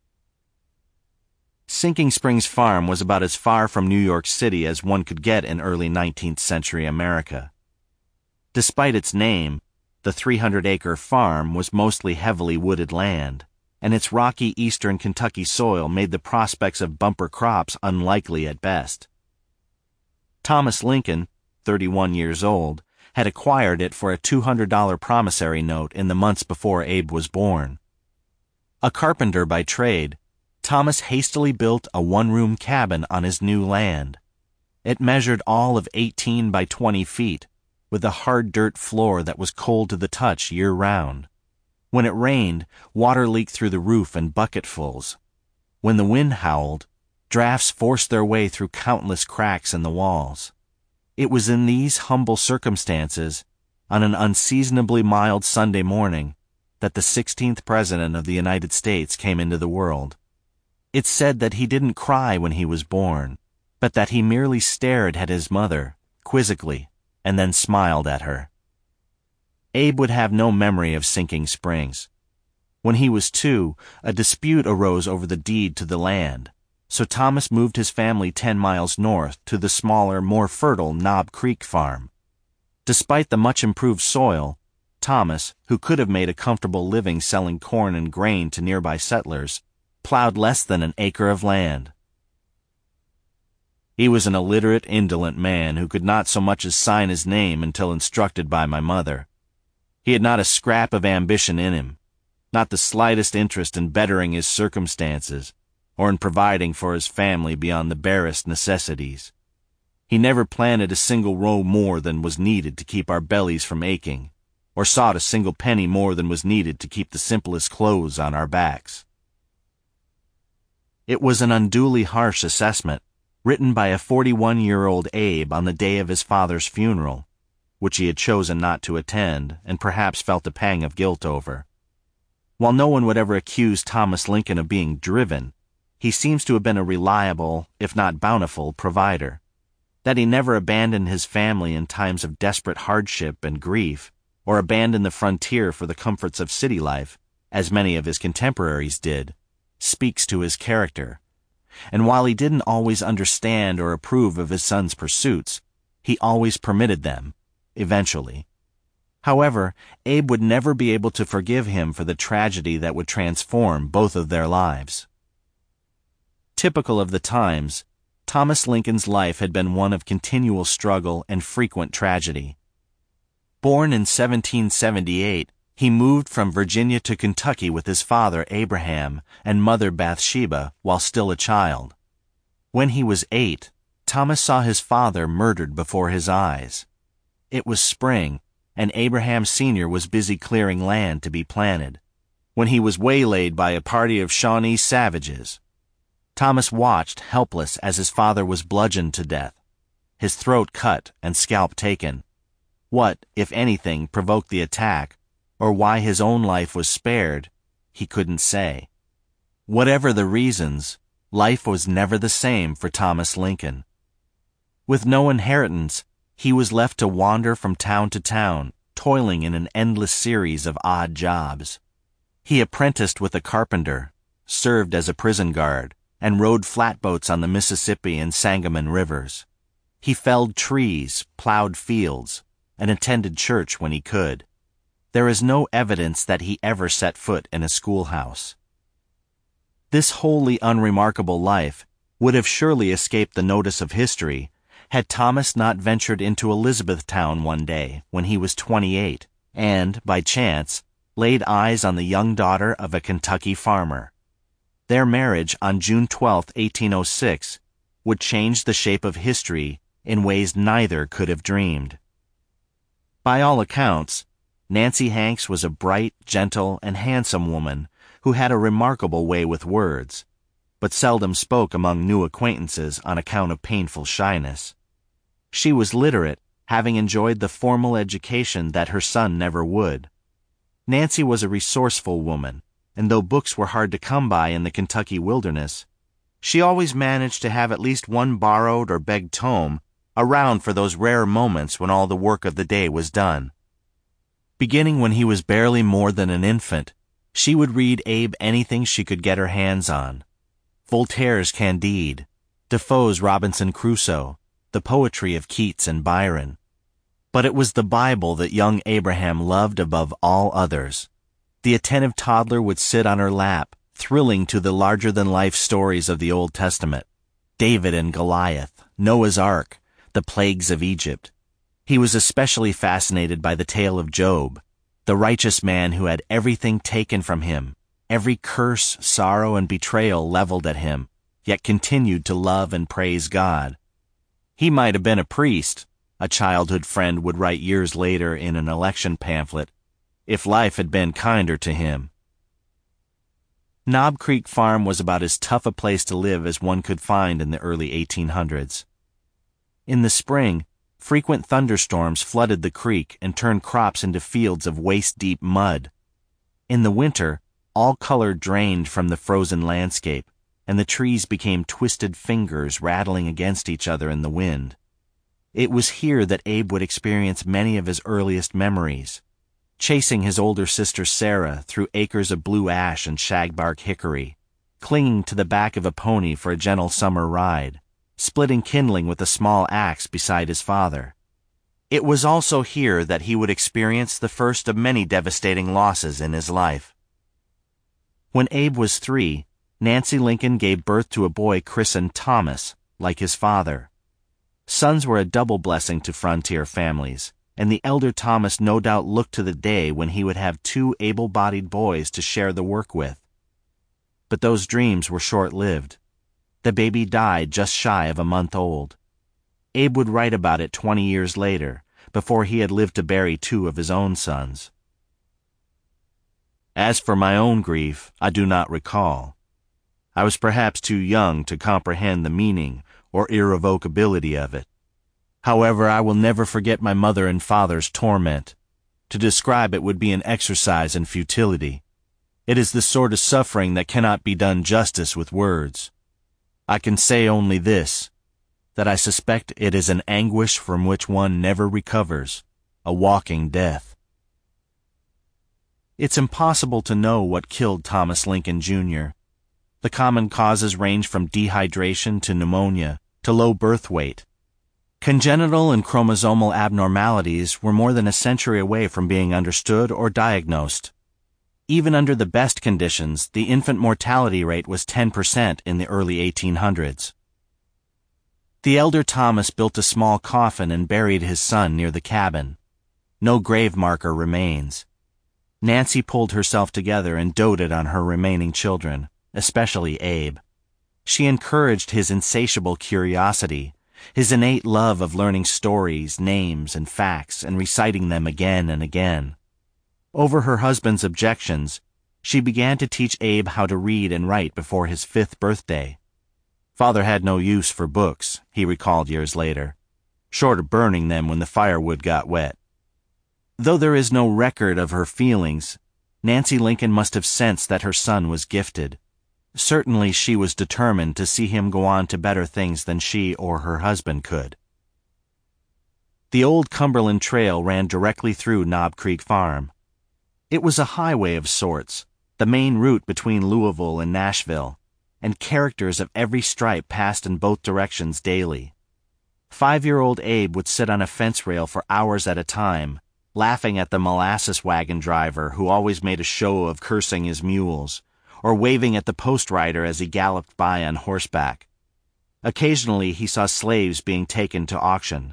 Sinking Springs Farm was about as far from New York City as one could get in early nineteenth century America. Despite its name, the three hundred acre farm was mostly heavily wooded land, and its rocky eastern Kentucky soil made the prospects of bumper crops unlikely at best. Thomas Lincoln, thirty-one years old, had acquired it for a two hundred dollar promissory note in the months before Abe was born. A carpenter by trade, Thomas hastily built a one-room cabin on his new land. It measured all of eighteen by twenty feet, with a hard dirt floor that was cold to the touch year-round. When it rained, water leaked through the roof in bucketfuls. When the wind howled, drafts forced their way through countless cracks in the walls. It was in these humble circumstances, on an unseasonably mild Sunday morning, that the sixteenth President of the United States came into the world. It's said that he didn't cry when he was born, but that he merely stared at his mother, quizzically, and then smiled at her. Abe would have no memory of Sinking Springs. When he was two, a dispute arose over the deed to the land, so Thomas moved his family ten miles north to the smaller, more fertile Knob Creek farm. Despite the much-improved soil, Thomas, who could have made a comfortable living selling corn and grain to nearby settlers, plowed less than an acre of land. He was an illiterate, indolent man who could not so much as sign his name until instructed by my mother. He had not a scrap of ambition in him, not the slightest interest in bettering his circumstances, or in providing for his family beyond the barest necessities. He never planted a single row more than was needed to keep our bellies from aching, or sought a single penny more than was needed to keep the simplest clothes on our backs. It was an unduly harsh assessment, written by a forty-one-year-old Abe on the day of his father's funeral, which he had chosen not to attend and perhaps felt a pang of guilt over. While no one would ever accuse Thomas Lincoln of being driven, he seems to have been a reliable, if not bountiful, provider. That he never abandoned his family in times of desperate hardship and grief, or abandoned the frontier for the comforts of city life, as many of his contemporaries did, speaks to his character, and while he didn't always understand or approve of his son's pursuits, he always permitted them, eventually. However, Abe would never be able to forgive him for the tragedy that would transform both of their lives. Typical of the times, Thomas Lincoln's life had been one of continual struggle and frequent tragedy. Born in seventeen seventy-eight, he moved from Virginia to Kentucky with his father Abraham and mother Bathsheba while still a child. When he was eight, Thomas saw his father murdered before his eyes. It was spring, and Abraham Senior was busy clearing land to be planted, when he was waylaid by a party of Shawnee savages. Thomas watched helpless as his father was bludgeoned to death, his throat cut and scalp taken. What, if anything, provoked the attack, or why his own life was spared, he couldn't say. Whatever the reasons, life was never the same for Thomas Lincoln. With no inheritance, he was left to wander from town to town, toiling in an endless series of odd jobs. He apprenticed with a carpenter, served as a prison guard, and rowed flatboats on the Mississippi and Sangamon rivers. He felled trees, plowed fields, and attended church when he could. There is no evidence that he ever set foot in a schoolhouse. This wholly unremarkable life would have surely escaped the notice of history had Thomas not ventured into Elizabethtown one day when he was twenty-eight and, by chance, laid eyes on the young daughter of a Kentucky farmer. Their marriage on June twelfth, eighteen oh six, would change the shape of history in ways neither could have dreamed. By all accounts, Nancy Hanks was a bright, gentle, and handsome woman who had a remarkable way with words, but seldom spoke among new acquaintances on account of painful shyness. She was literate, having enjoyed the formal education that her son never would. Nancy was a resourceful woman, and though books were hard to come by in the Kentucky wilderness, she always managed to have at least one borrowed or begged tome around for those rare moments when all the work of the day was done. Beginning when he was barely more than an infant, she would read Abe anything she could get her hands on. Voltaire's Candide, Defoe's Robinson Crusoe, the poetry of Keats and Byron. But it was the Bible that young Abraham loved above all others. The attentive toddler would sit on her lap, thrilling to the larger-than-life stories of the Old Testament. David and Goliath, Noah's Ark, the plagues of Egypt. He was especially fascinated by the tale of Job, the righteous man who had everything taken from him, every curse, sorrow, and betrayal leveled at him, yet continued to love and praise God. He might have been a priest, a childhood friend would write years later in an election pamphlet, if life had been kinder to him. Knob Creek Farm was about as tough a place to live as one could find in the early eighteen hundreds. In the spring, frequent thunderstorms flooded the creek and turned crops into fields of waist-deep mud. In the winter, all color drained from the frozen landscape, and the trees became twisted fingers rattling against each other in the wind. It was here that Abe would experience many of his earliest memories, chasing his older sister Sarah through acres of blue ash and shagbark hickory, clinging to the back of a pony for a gentle summer ride, splitting kindling with a small axe beside his father. It was also here that he would experience the first of many devastating losses in his life. When Abe was three, Nancy Lincoln gave birth to a boy christened Thomas, like his father. Sons were a double blessing to frontier families, and the elder Thomas no doubt looked to the day when he would have two able-bodied boys to share the work with. But those dreams were short-lived. The baby died just shy of a month old. Abe would write about it twenty years later, before he had lived to bury two of his own sons. As for my own grief, I do not recall. I was perhaps too young to comprehend the meaning or irrevocability of it. However, I will never forget my mother and father's torment. To describe it would be an exercise in futility. It is the sort of suffering that cannot be done justice with words. I can say only this, that I suspect it is an anguish from which one never recovers, a walking death. It's impossible to know what killed Thomas Lincoln Junior The common causes range from dehydration to pneumonia to low birth weight. Congenital and chromosomal abnormalities were more than a century away from being understood or diagnosed. Even under the best conditions, the infant mortality rate was ten percent in the early eighteen hundreds. The elder Thomas built a small coffin and buried his son near the cabin. No grave marker remains. Nancy pulled herself together and doted on her remaining children, especially Abe. She encouraged his insatiable curiosity, his innate love of learning stories, names, and facts and reciting them again and again. Over her husband's objections, she began to teach Abe how to read and write before his fifth birthday. Father had no use for books, he recalled years later, short of burning them when the firewood got wet. Though there is no record of her feelings, Nancy Lincoln must have sensed that her son was gifted. Certainly she was determined to see him go on to better things than she or her husband could. The old Cumberland Trail ran directly through Knob Creek Farm. It was a highway of sorts, the main route between Louisville and Nashville, and characters of every stripe passed in both directions daily. Five-year-old Abe would sit on a fence rail for hours at a time, laughing at the molasses wagon driver who always made a show of cursing his mules, or waving at the post rider as he galloped by on horseback. Occasionally he saw slaves being taken to auction.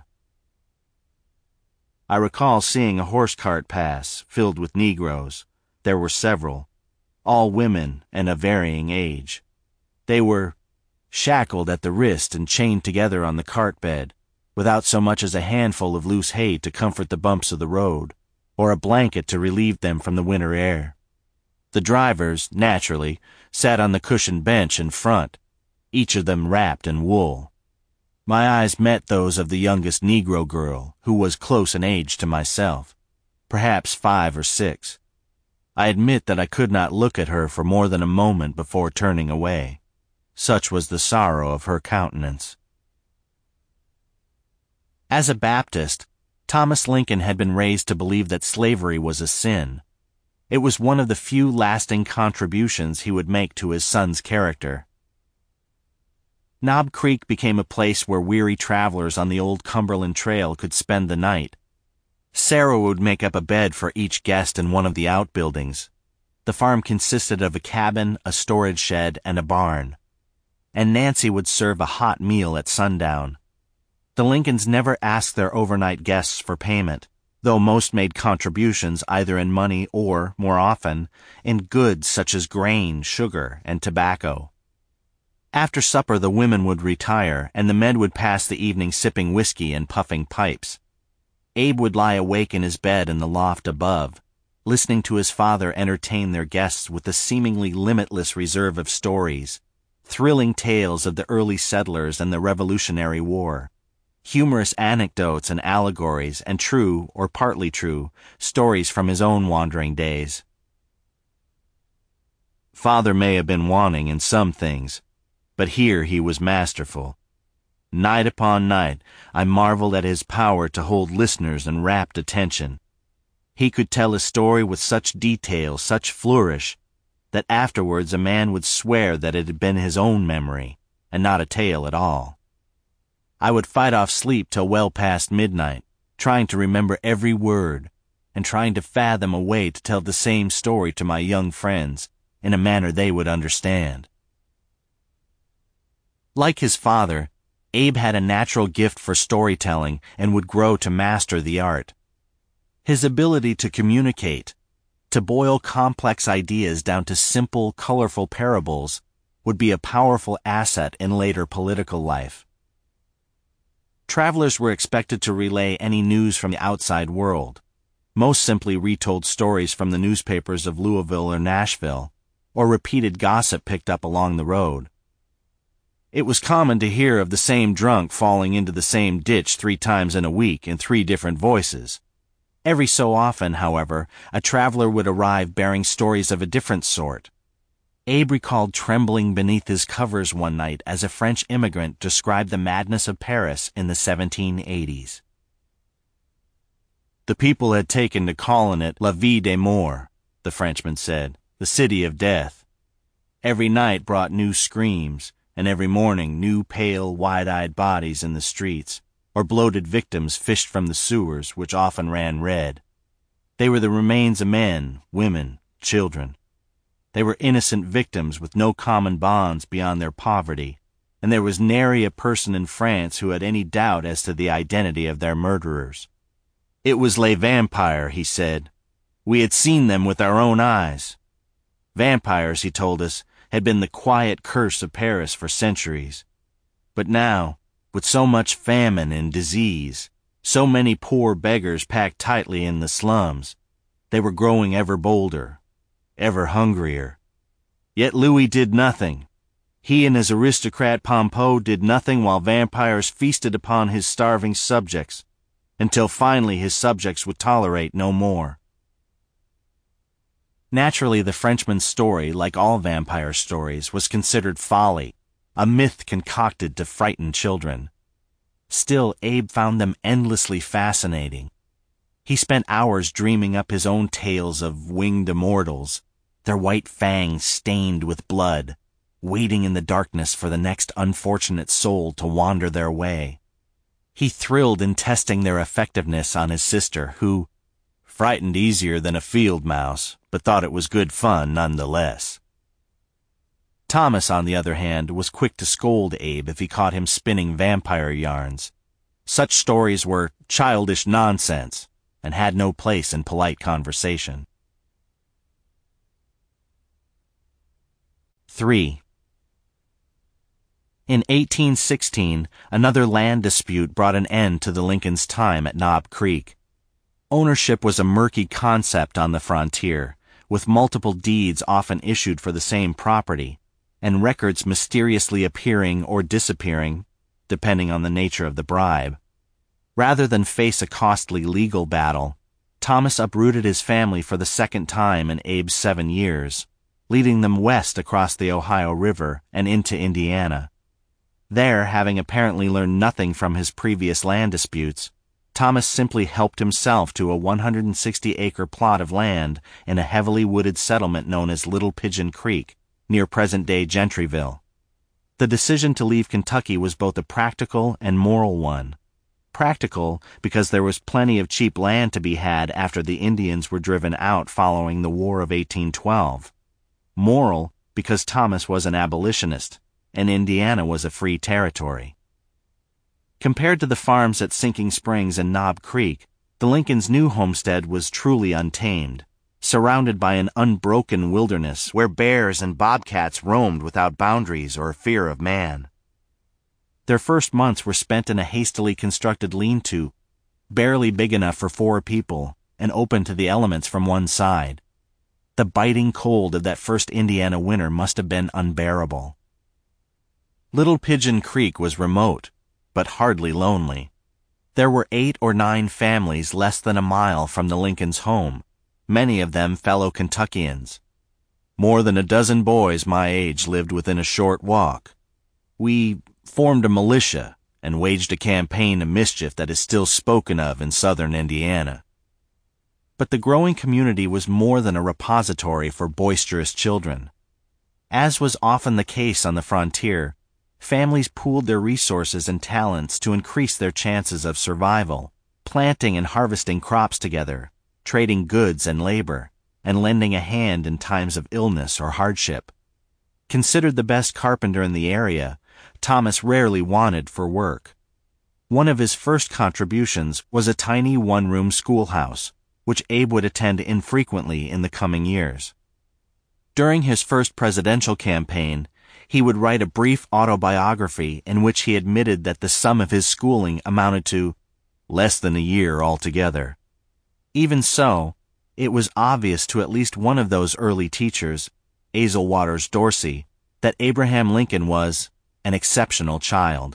I recall seeing a horse cart pass, filled with Negroes. There were several, all women and of varying age. They were shackled at the wrist and chained together on the cart bed, without so much as a handful of loose hay to comfort the bumps of the road, or a blanket to relieve them from the winter air. The drivers, naturally, sat on the cushioned bench in front, each of them wrapped in wool. My eyes met those of the youngest Negro girl, who was close in age to myself, perhaps five or six. I admit that I could not look at her for more than a moment before turning away. Such was the sorrow of her countenance. As a Baptist, Thomas Lincoln had been raised to believe that slavery was a sin. It was one of the few lasting contributions he would make to his son's character. Knob Creek became a place where weary travelers on the old Cumberland Trail could spend the night. Sarah would make up a bed for each guest in one of the outbuildings. The farm consisted of a cabin, a storage shed, and a barn. And Nancy would serve a hot meal at sundown. The Lincolns never asked their overnight guests for payment, though most made contributions either in money or, more often, in goods such as grain, sugar, and tobacco. After supper the women would retire, and the men would pass the evening sipping whiskey and puffing pipes. Abe would lie awake in his bed in the loft above, listening to his father entertain their guests with a seemingly limitless reserve of stories, thrilling tales of the early settlers and the Revolutionary War, humorous anecdotes and allegories, and true, or partly true, stories from his own wandering days. Father may have been wanting in some things, but here he was masterful. Night upon night, I marveled at his power to hold listeners in rapt attention. He could tell a story with such detail, such flourish, that afterwards a man would swear that it had been his own memory, and not a tale at all. I would fight off sleep till well past midnight, trying to remember every word, and trying to fathom a way to tell the same story to my young friends in a manner they would understand. Like his father, Abe had a natural gift for storytelling and would grow to master the art. His ability to communicate, to boil complex ideas down to simple, colorful parables, would be a powerful asset in later political life. Travelers were expected to relay any news from the outside world. Most simply retold stories from the newspapers of Louisville or Nashville, or repeated gossip picked up along the road. It was common to hear of the same drunk falling into the same ditch three times in a week in three different voices. Every so often, however, a traveler would arrive bearing stories of a different sort. Abe recalled trembling beneath his covers one night as a French immigrant described the madness of Paris in the seventeen eighties. The people had taken to calling it La Ville des Morts, the Frenchman said, the city of death. Every night brought new screams, and every morning new pale, wide-eyed bodies in the streets, or bloated victims fished from the sewers, which often ran red. They were the remains of men, women, children. They were innocent victims with no common bonds beyond their poverty, and there was nary a person in France who had any doubt as to the identity of their murderers. It was les vampires, he said. We had seen them with our own eyes. Vampires, he told us, had been the quiet curse of Paris for centuries. But now, with so much famine and disease, so many poor beggars packed tightly in the slums, they were growing ever bolder, ever hungrier. Yet Louis did nothing. He and his aristocrat Pompeo did nothing while vampires feasted upon his starving subjects, until finally his subjects would tolerate no more. Naturally, the Frenchman's story, like all vampire stories, was considered folly, a myth concocted to frighten children. Still, Abe found them endlessly fascinating. He spent hours dreaming up his own tales of winged immortals, their white fangs stained with blood, waiting in the darkness for the next unfortunate soul to wander their way. He thrilled in testing their effectiveness on his sister, who frightened easier than a field mouse, but thought it was good fun nonetheless. Thomas, on the other hand, was quick to scold Abe if he caught him spinning vampire yarns. Such stories were childish nonsense and had no place in polite conversation. Three. In eighteen sixteen, another land dispute brought an end to the Lincolns' time at Knob Creek. Ownership was a murky concept on the frontier, with multiple deeds often issued for the same property, and records mysteriously appearing or disappearing, depending on the nature of the bribe. Rather than face a costly legal battle, Thomas uprooted his family for the second time in Abe's seven years, leading them west across the Ohio River and into Indiana. There, having apparently learned nothing from his previous land disputes, Thomas simply helped himself to a one hundred sixty acre plot of land in a heavily wooded settlement known as Little Pigeon Creek, near present-day Gentryville. The decision to leave Kentucky was both a practical and moral one. Practical because there was plenty of cheap land to be had after the Indians were driven out following the War of eighteen twelve. Moral because Thomas was an abolitionist, and Indiana was a free territory. Compared to the farms at Sinking Springs and Knob Creek, the Lincolns' new homestead was truly untamed, surrounded by an unbroken wilderness where bears and bobcats roamed without boundaries or fear of man. Their first months were spent in a hastily constructed lean-to, barely big enough for four people and open to the elements from one side. The biting cold of that first Indiana winter must have been unbearable. Little Pigeon Creek was remote, but hardly lonely. There were eight or nine families less than a mile from the Lincolns' home, many of them fellow Kentuckians. More than a dozen boys my age lived within a short walk. We formed a militia and waged a campaign of mischief that is still spoken of in southern Indiana. But the growing community was more than a repository for boisterous children. As was often the case on the frontier, families pooled their resources and talents to increase their chances of survival, planting and harvesting crops together, trading goods and labor, and lending a hand in times of illness or hardship. Considered the best carpenter in the area, Thomas rarely wanted for work. One of his first contributions was a tiny one-room schoolhouse, which Abe would attend infrequently in the coming years. During his first presidential campaign, he would write a brief autobiography in which he admitted that the sum of his schooling amounted to less than a year altogether. Even so, it was obvious to at least one of those early teachers, Azel Waters Dorsey, that Abraham Lincoln was an exceptional child.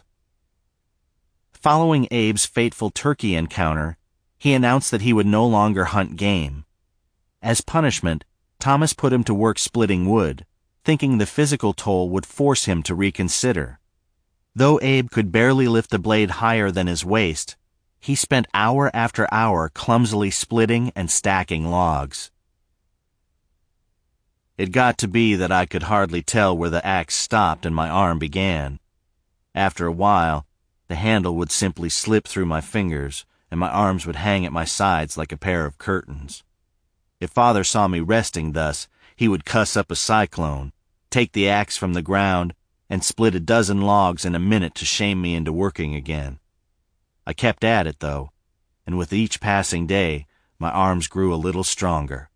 Following Abe's fateful turkey encounter, he announced that he would no longer hunt game. As punishment, Thomas put him to work splitting wood, thinking the physical toll would force him to reconsider. Though Abe could barely lift the blade higher than his waist, he spent hour after hour clumsily splitting and stacking logs. It got to be that I could hardly tell where the axe stopped and my arm began. After a while, the handle would simply slip through my fingers, and my arms would hang at my sides like a pair of curtains. If Father saw me resting thus, he would cuss up a cyclone, take the axe from the ground, and split a dozen logs in a minute to shame me into working again. I kept at it, though, and with each passing day, my arms grew a little stronger.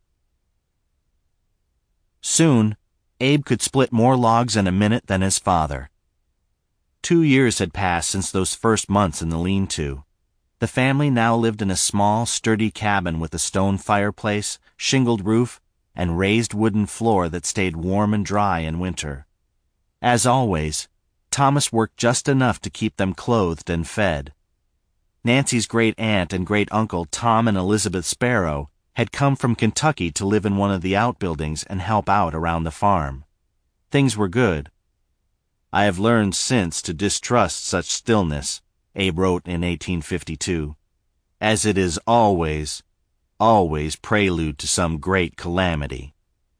Soon, Abe could split more logs in a minute than his father. Two years had passed since those first months in the lean-to. The family now lived in a small, sturdy cabin with a stone fireplace, shingled roof, and raised wooden floor that stayed warm and dry in winter. As always, Thomas worked just enough to keep them clothed and fed. Nancy's great-aunt and great-uncle Tom and Elizabeth Sparrow had come from Kentucky to live in one of the outbuildings and help out around the farm. Things were good. I have learned since to distrust such stillness, Abe wrote in eighteen fifty-two, as it is always, always prelude to some great calamity.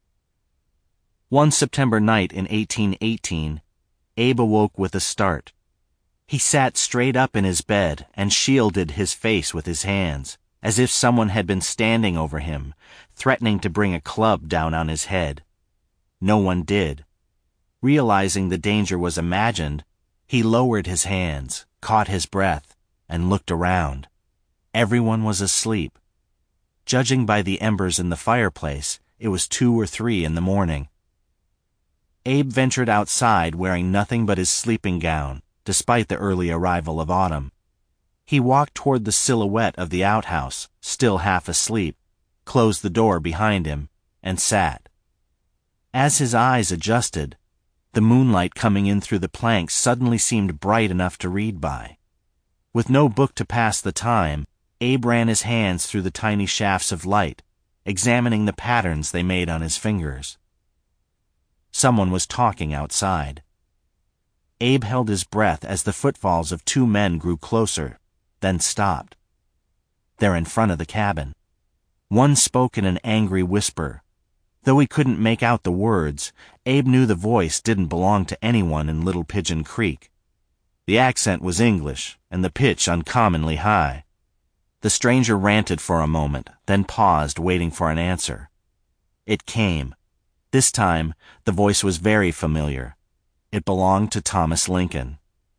One September night in eighteen eighteen, Abe awoke with a start. He sat straight up in his bed and shielded his face with his hands, as if someone had been standing over him, threatening to bring a club down on his head. No one did. Realizing the danger was imagined, he lowered his hands, caught his breath, and looked around. Everyone was asleep. Judging by the embers in the fireplace, it was two or three in the morning. Abe ventured outside wearing nothing but his sleeping gown, despite the early arrival of autumn. He walked toward the silhouette of the outhouse, still half asleep, closed the door behind him, and sat. As his eyes adjusted, the moonlight coming in through the planks suddenly seemed bright enough to read by. With no book to pass the time, Abe ran his hands through the tiny shafts of light, examining the patterns they made on his fingers. Someone was talking outside. Abe held his breath as the footfalls of two men grew closer, then stopped. They're in front of the cabin. One spoke in an angry whisper. Though he couldn't make out the words, Abe knew the voice didn't belong to anyone in Little Pigeon Creek. The accent was English, and the pitch uncommonly high. The stranger ranted for a moment, then paused, waiting for an answer. It came. This time, the voice was very familiar. It belonged to Thomas Lincoln.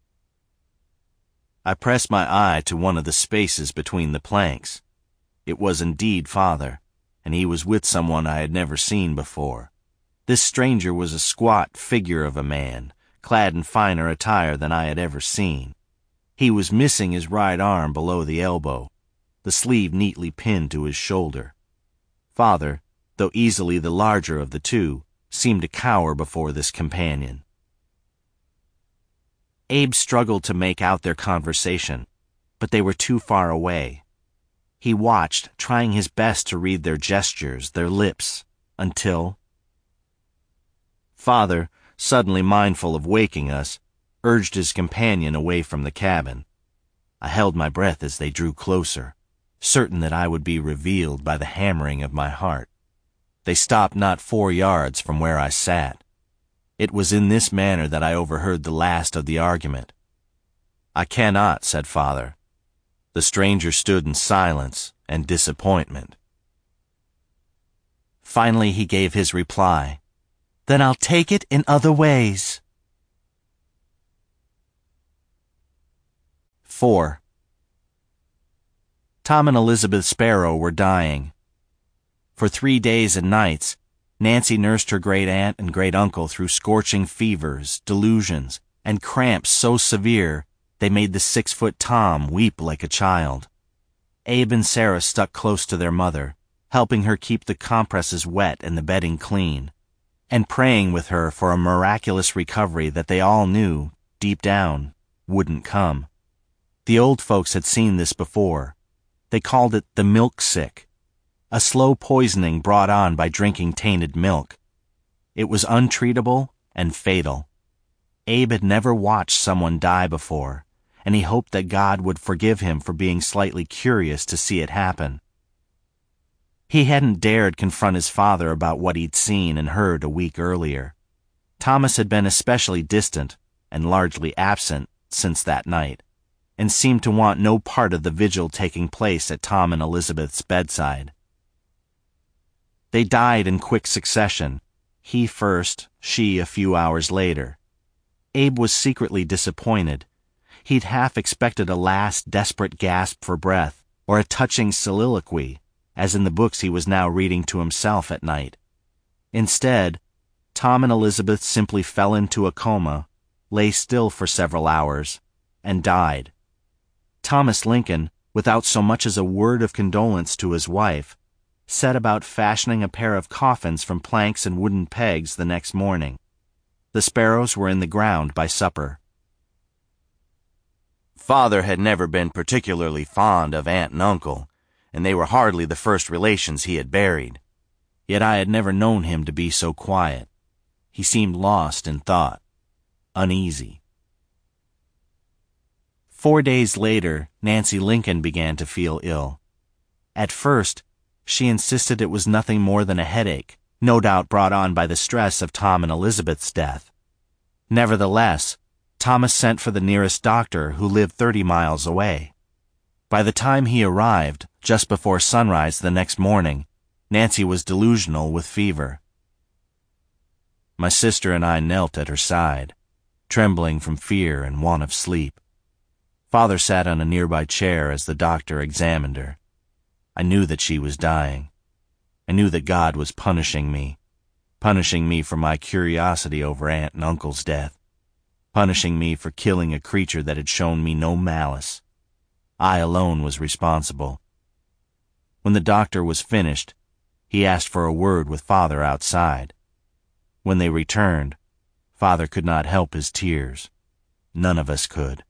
I pressed my eye to one of the spaces between the planks. It was indeed Father, and he was with someone I had never seen before. This stranger was a squat figure of a man, clad in finer attire than I had ever seen. He was missing his right arm below the elbow, the sleeve neatly pinned to his shoulder. Father, though easily the larger of the two, seemed to cower before this companion. Abe struggled to make out their conversation, but they were too far away. He watched, trying his best to read their gestures, their lips, until... Father, suddenly mindful of waking us, urged his companion away from the cabin. I held my breath as they drew closer, certain that I would be revealed by the hammering of my heart. They stopped not four yards from where I sat. It was in this manner that I overheard the last of the argument. "I cannot," said Father. The stranger stood in silence and disappointment. Finally he gave his reply. "Then I'll take it in other ways." Four. Tom and Elizabeth Sparrow were dying. For three days and nights, Nancy nursed her great-aunt and great-uncle through scorching fevers, delusions, and cramps so severe they made the six-foot Tom weep like a child. Abe and Sarah stuck close to their mother, helping her keep the compresses wet and the bedding clean, and praying with her for a miraculous recovery that they all knew, deep down, wouldn't come. The old folks had seen this before. They called it the milk sick, a slow poisoning brought on by drinking tainted milk. It was untreatable and fatal. Abe had never watched someone die before, and he hoped that God would forgive him for being slightly curious to see it happen. He hadn't dared confront his father about what he'd seen and heard a week earlier. Thomas had been especially distant and largely absent since that night, and seemed to want no part of the vigil taking place at Tom and Elizabeth's bedside. They died in quick succession, he first, she a few hours later. Abe was secretly disappointed. He'd half expected a last desperate gasp for breath, or a touching soliloquy, as in the books he was now reading to himself at night. Instead, Tom and Elizabeth simply fell into a coma, lay still for several hours, and died. Thomas Lincoln, without so much as a word of condolence to his wife, set about fashioning a pair of coffins from planks and wooden pegs the next morning. The sparrows were in the ground by supper. Father had never been particularly fond of Aunt and Uncle, and they were hardly the first relations he had buried. Yet I had never known him to be so quiet. He seemed lost in thought, uneasy. Four days later, Nancy Lincoln began to feel ill. At first, she insisted it was nothing more than a headache, no doubt brought on by the stress of Tom and Elizabeth's death. Nevertheless, Thomas sent for the nearest doctor, who lived thirty miles away. By the time he arrived, just before sunrise the next morning, Nancy was delusional with fever. My sister and I knelt at her side, trembling from fear and want of sleep. Father sat on a nearby chair as the doctor examined her. I knew that she was dying. I knew that God was punishing me, punishing me for my curiosity over Aunt and Uncle's death, punishing me for killing a creature that had shown me no malice. I alone was responsible. When the doctor was finished, he asked for a word with Father outside. When they returned, Father could not help his tears. None of us could.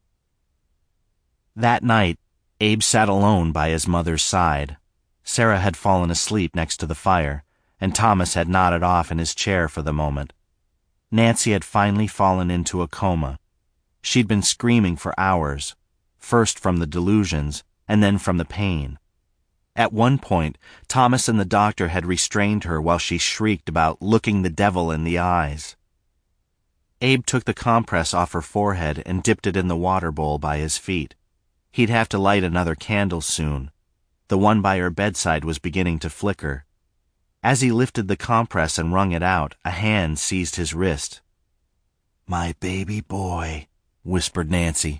That night, Abe sat alone by his mother's side. Sarah had fallen asleep next to the fire, and Thomas had nodded off in his chair for the moment. Nancy had finally fallen into a coma. She'd been screaming for hours, first from the delusions, and then from the pain. At one point, Thomas and the doctor had restrained her while she shrieked about looking the devil in the eyes. Abe took the compress off her forehead and dipped it in the water bowl by his feet. He'd have to light another candle soon. The one by her bedside was beginning to flicker. As he lifted the compress and wrung it out, a hand seized his wrist. "My baby boy," whispered Nancy.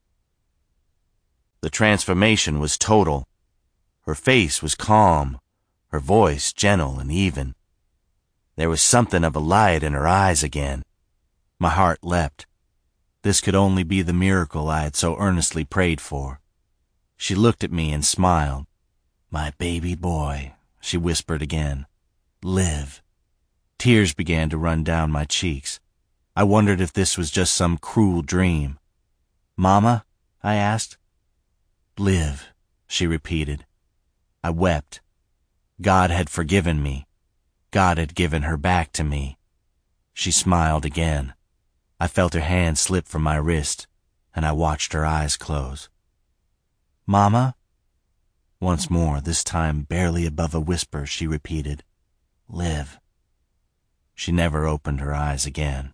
The transformation was total. Her face was calm, her voice gentle and even. There was something of a light in her eyes again. My heart leapt. This could only be the miracle I had so earnestly prayed for. She looked at me and smiled. "My baby boy," she whispered again. "Live." Tears began to run down my cheeks. I wondered if this was just some cruel dream. "Mama?" I asked. "Live," she repeated. I wept. God had forgiven me. God had given her back to me. She smiled again. I felt her hand slip from my wrist, and I watched her eyes close. "Mama?" Once more, this time barely above a whisper, she repeated, "Live." She never opened her eyes again.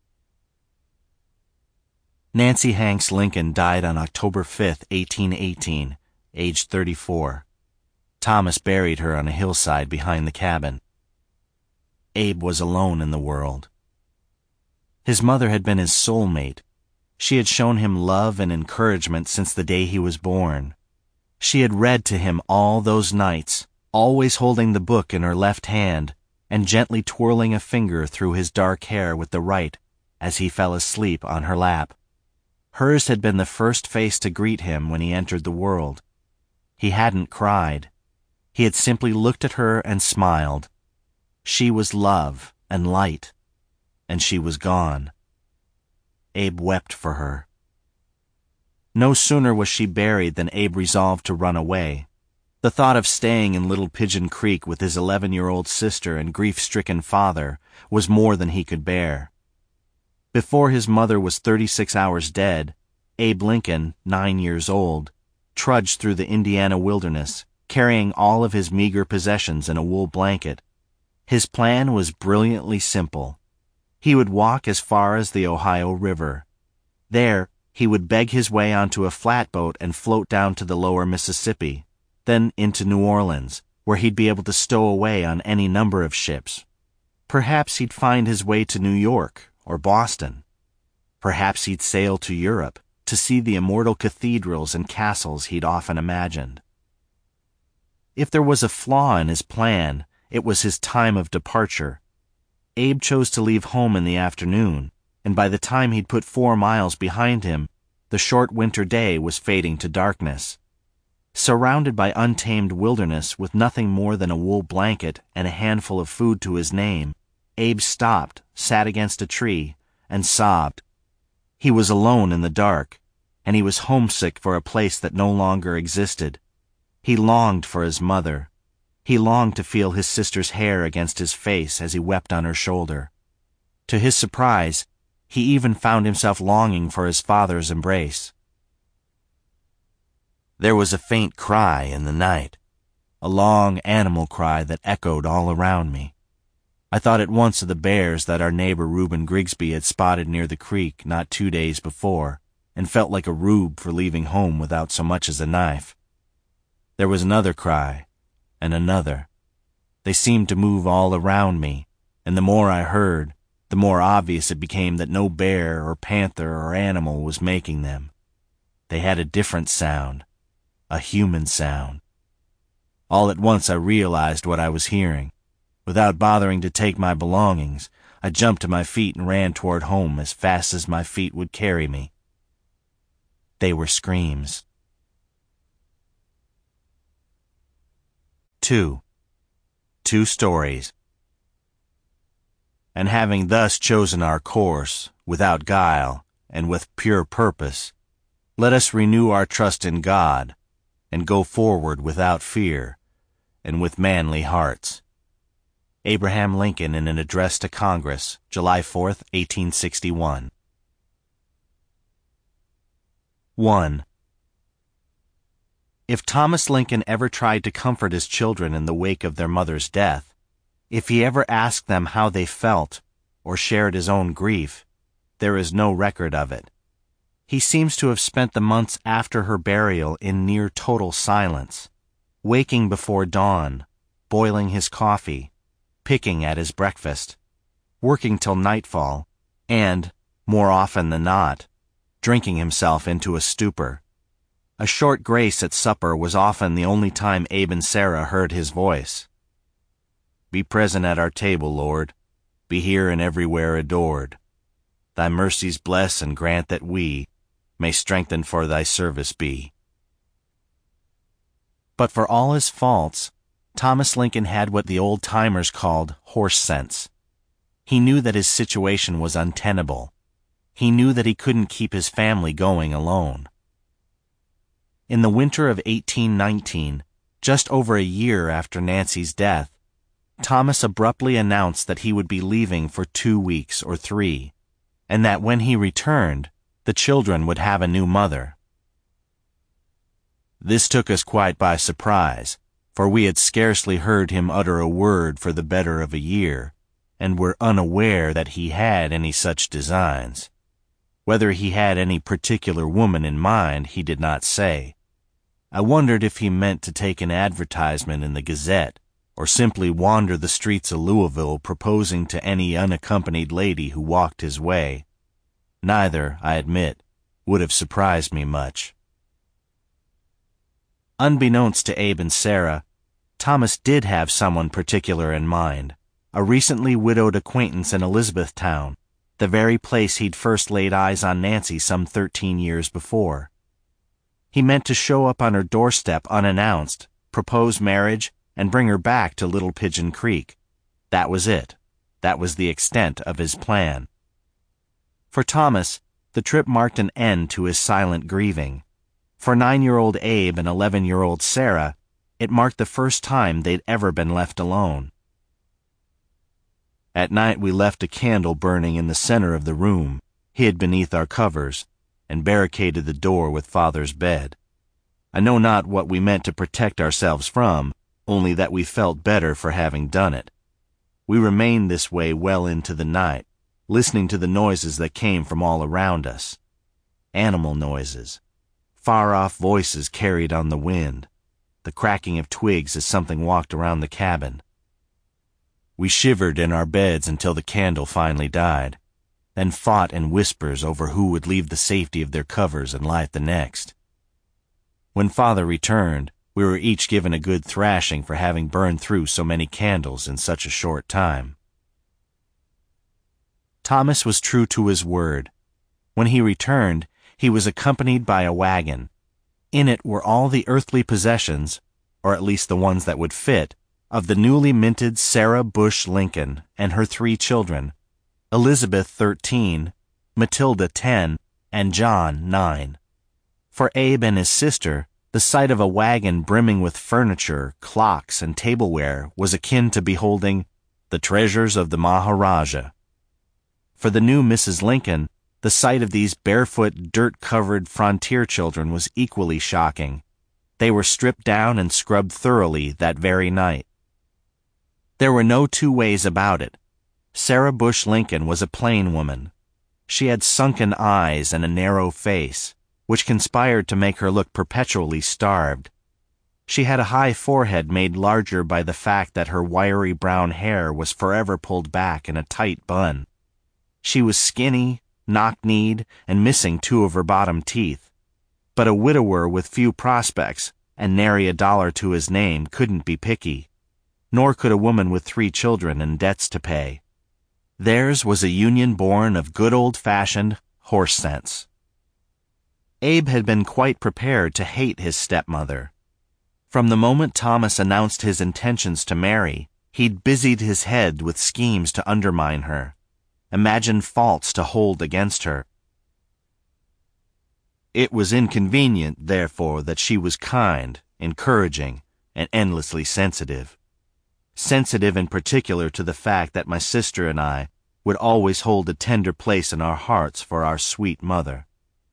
Nancy Hanks Lincoln died on October fifth, eighteen eighteen, aged thirty-four. Thomas buried her on a hillside behind the cabin. Abe was alone in the world. His mother had been his soulmate. She had shown him love and encouragement since the day he was born. She had read to him all those nights, always holding the book in her left hand and gently twirling a finger through his dark hair with the right as he fell asleep on her lap. Hers had been the first face to greet him when he entered the world. He hadn't cried. He had simply looked at her and smiled. She was love and light, and she was gone. Abe wept for her. No sooner was she buried than Abe resolved to run away. The thought of staying in Little Pigeon Creek with his eleven-year-old sister and grief-stricken father was more than he could bear. Before his mother was thirty-six hours dead, Abe Lincoln, nine years old, trudged through the Indiana wilderness, carrying all of his meager possessions in a wool blanket. His plan was brilliantly simple. He would walk as far as the Ohio River. There, he would beg his way onto a flatboat and float down to the lower Mississippi, then into New Orleans, where he'd be able to stow away on any number of ships. Perhaps he'd find his way to New York or Boston. Perhaps he'd sail to Europe to see the immortal cathedrals and castles he'd often imagined. If there was a flaw in his plan, it was his time of departure. Abe chose to leave home in the afternoon, and by the time he'd put four miles behind him, the short winter day was fading to darkness. Surrounded by untamed wilderness with nothing more than a wool blanket and a handful of food to his name, Abe stopped, sat against a tree, and sobbed. He was alone in the dark, and he was homesick for a place that no longer existed. He longed for his mother. He longed to feel his sister's hair against his face as he wept on her shoulder. To his surprise, he even found himself longing for his father's embrace. There was a faint cry in the night, a long animal cry that echoed all around me. I thought at once of the bears that our neighbor Reuben Grigsby had spotted near the creek not two days before, and felt like a rube for leaving home without so much as a knife. There was another cry, and another. They seemed to move all around me, and the more I heard, the more obvious it became that no bear or panther or animal was making them. They had a different sound, a human sound. All at once I realized what I was hearing. Without bothering to take my belongings, I jumped to my feet and ran toward home as fast as my feet would carry me. They were screams. Two. Two stories. And having thus chosen our course, without guile, and with pure purpose, let us renew our trust in God, and go forward without fear, and with manly hearts. Abraham Lincoln in an address to Congress, July fourth, eighteen sixty-one. One. If Thomas Lincoln ever tried to comfort his children in the wake of their mother's death, if he ever asked them how they felt, or shared his own grief, there is no record of it. He seems to have spent the months after her burial in near total silence, waking before dawn, boiling his coffee, picking at his breakfast, working till nightfall, and, more often than not, drinking himself into a stupor. A short grace at supper was often the only time Abe and Sarah heard his voice. Be present at our table, Lord. Be here and everywhere adored. Thy mercies bless and grant that we may strengthened for thy service be. But for all his faults, Thomas Lincoln had what the old-timers called horse sense. He knew that his situation was untenable. He knew that he couldn't keep his family going alone. In the winter of eighteen nineteen, just over a year after Nancy's death, Thomas abruptly announced that he would be leaving for two weeks or three, and that when he returned, the children would have a new mother. This took us quite by surprise, for we had scarcely heard him utter a word for the better of a year, and were unaware that he had any such designs. Whether he had any particular woman in mind, he did not say. I wondered if he meant to take an advertisement in the Gazette, or simply wander the streets of Louisville proposing to any unaccompanied lady who walked his way. Neither, I admit, would have surprised me much. Unbeknownst to Abe and Sarah, Thomas did have someone particular in mind, a recently widowed acquaintance in Elizabethtown, the very place he'd first laid eyes on Nancy some thirteen years before. He meant to show up on her doorstep unannounced, propose marriage, and bring her back to Little Pigeon Creek. That was it. That was the extent of his plan. For Thomas, the trip marked an end to his silent grieving. For nine-year-old Abe and eleven-year-old Sarah, it marked the first time they'd ever been left alone. At night we left a candle burning in the center of the room, hid beneath our covers, and barricaded the door with Father's bed. I know not what we meant to protect ourselves from, only that we felt better for having done it. We remained this way well into the night, listening to the noises that came from all around us. Animal noises, far-off voices carried on the wind, the cracking of twigs as something walked around the cabin. We shivered in our beds until the candle finally died, then fought in whispers over who would leave the safety of their covers and light the next. When Father returned, we were each given a good thrashing for having burned through so many candles in such a short time. Thomas was true to his word. When he returned, he was accompanied by a wagon. In it were all the earthly possessions, or at least the ones that would fit, of the newly minted Sarah Bush Lincoln and her three children, Elizabeth thirteen, Matilda ten, and John nine. For Abe and his sister, the sight of a wagon brimming with furniture, clocks, and tableware was akin to beholding the treasures of the Maharaja. For the new Missus Lincoln, the sight of these barefoot, dirt-covered frontier children was equally shocking. They were stripped down and scrubbed thoroughly that very night. There were no two ways about it. Sarah Bush Lincoln was a plain woman. She had sunken eyes and a narrow face, which conspired to make her look perpetually starved. She had a high forehead made larger by the fact that her wiry brown hair was forever pulled back in a tight bun. She was skinny, knock-kneed, and missing two of her bottom teeth. But a widower with few prospects and nary a dollar to his name couldn't be picky, nor could a woman with three children and debts to pay. Theirs was a union born of good old-fashioned horse sense. Abe had been quite prepared to hate his stepmother. From the moment Thomas announced his intentions to marry, he'd busied his head with schemes to undermine her, imagined faults to hold against her. It was inconvenient, therefore, that she was kind, encouraging, and endlessly sensitive. Sensitive in particular to the fact that my sister and I would always hold a tender place in our hearts for our sweet mother.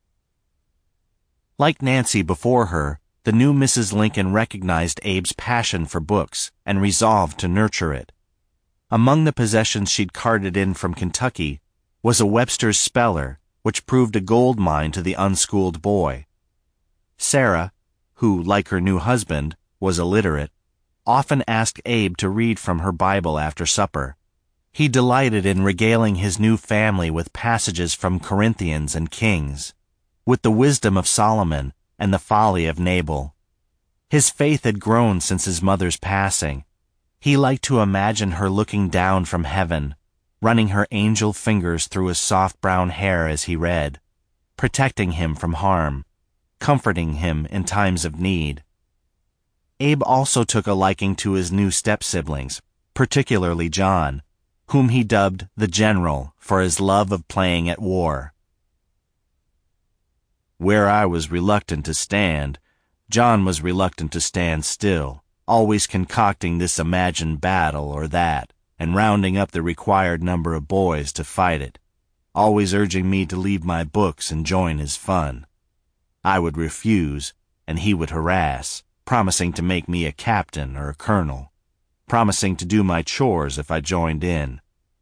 Like Nancy before her, the new Missus Lincoln recognized Abe's passion for books and resolved to nurture it. Among the possessions she'd carted in from Kentucky was a Webster's Speller, which proved a gold mine to the unschooled boy. Sarah, who, like her new husband, was illiterate, often asked Abe to read from her Bible after supper. He delighted in regaling his new family with passages from Corinthians and Kings, with the wisdom of Solomon and the folly of Nabal. His faith had grown since his mother's passing. He liked to imagine her looking down from heaven, running her angel fingers through his soft brown hair as he read, protecting him from harm, comforting him in times of need. Abe also took a liking to his new step-siblings, particularly John, whom he dubbed the General for his love of playing at war. Where I was reluctant to stand, John was reluctant to stand still, always concocting this imagined battle or that, and rounding up the required number of boys to fight it, always urging me to leave my books and join his fun. I would refuse, and he would harass, promising to make me a captain or a colonel, promising to do my chores if I joined in,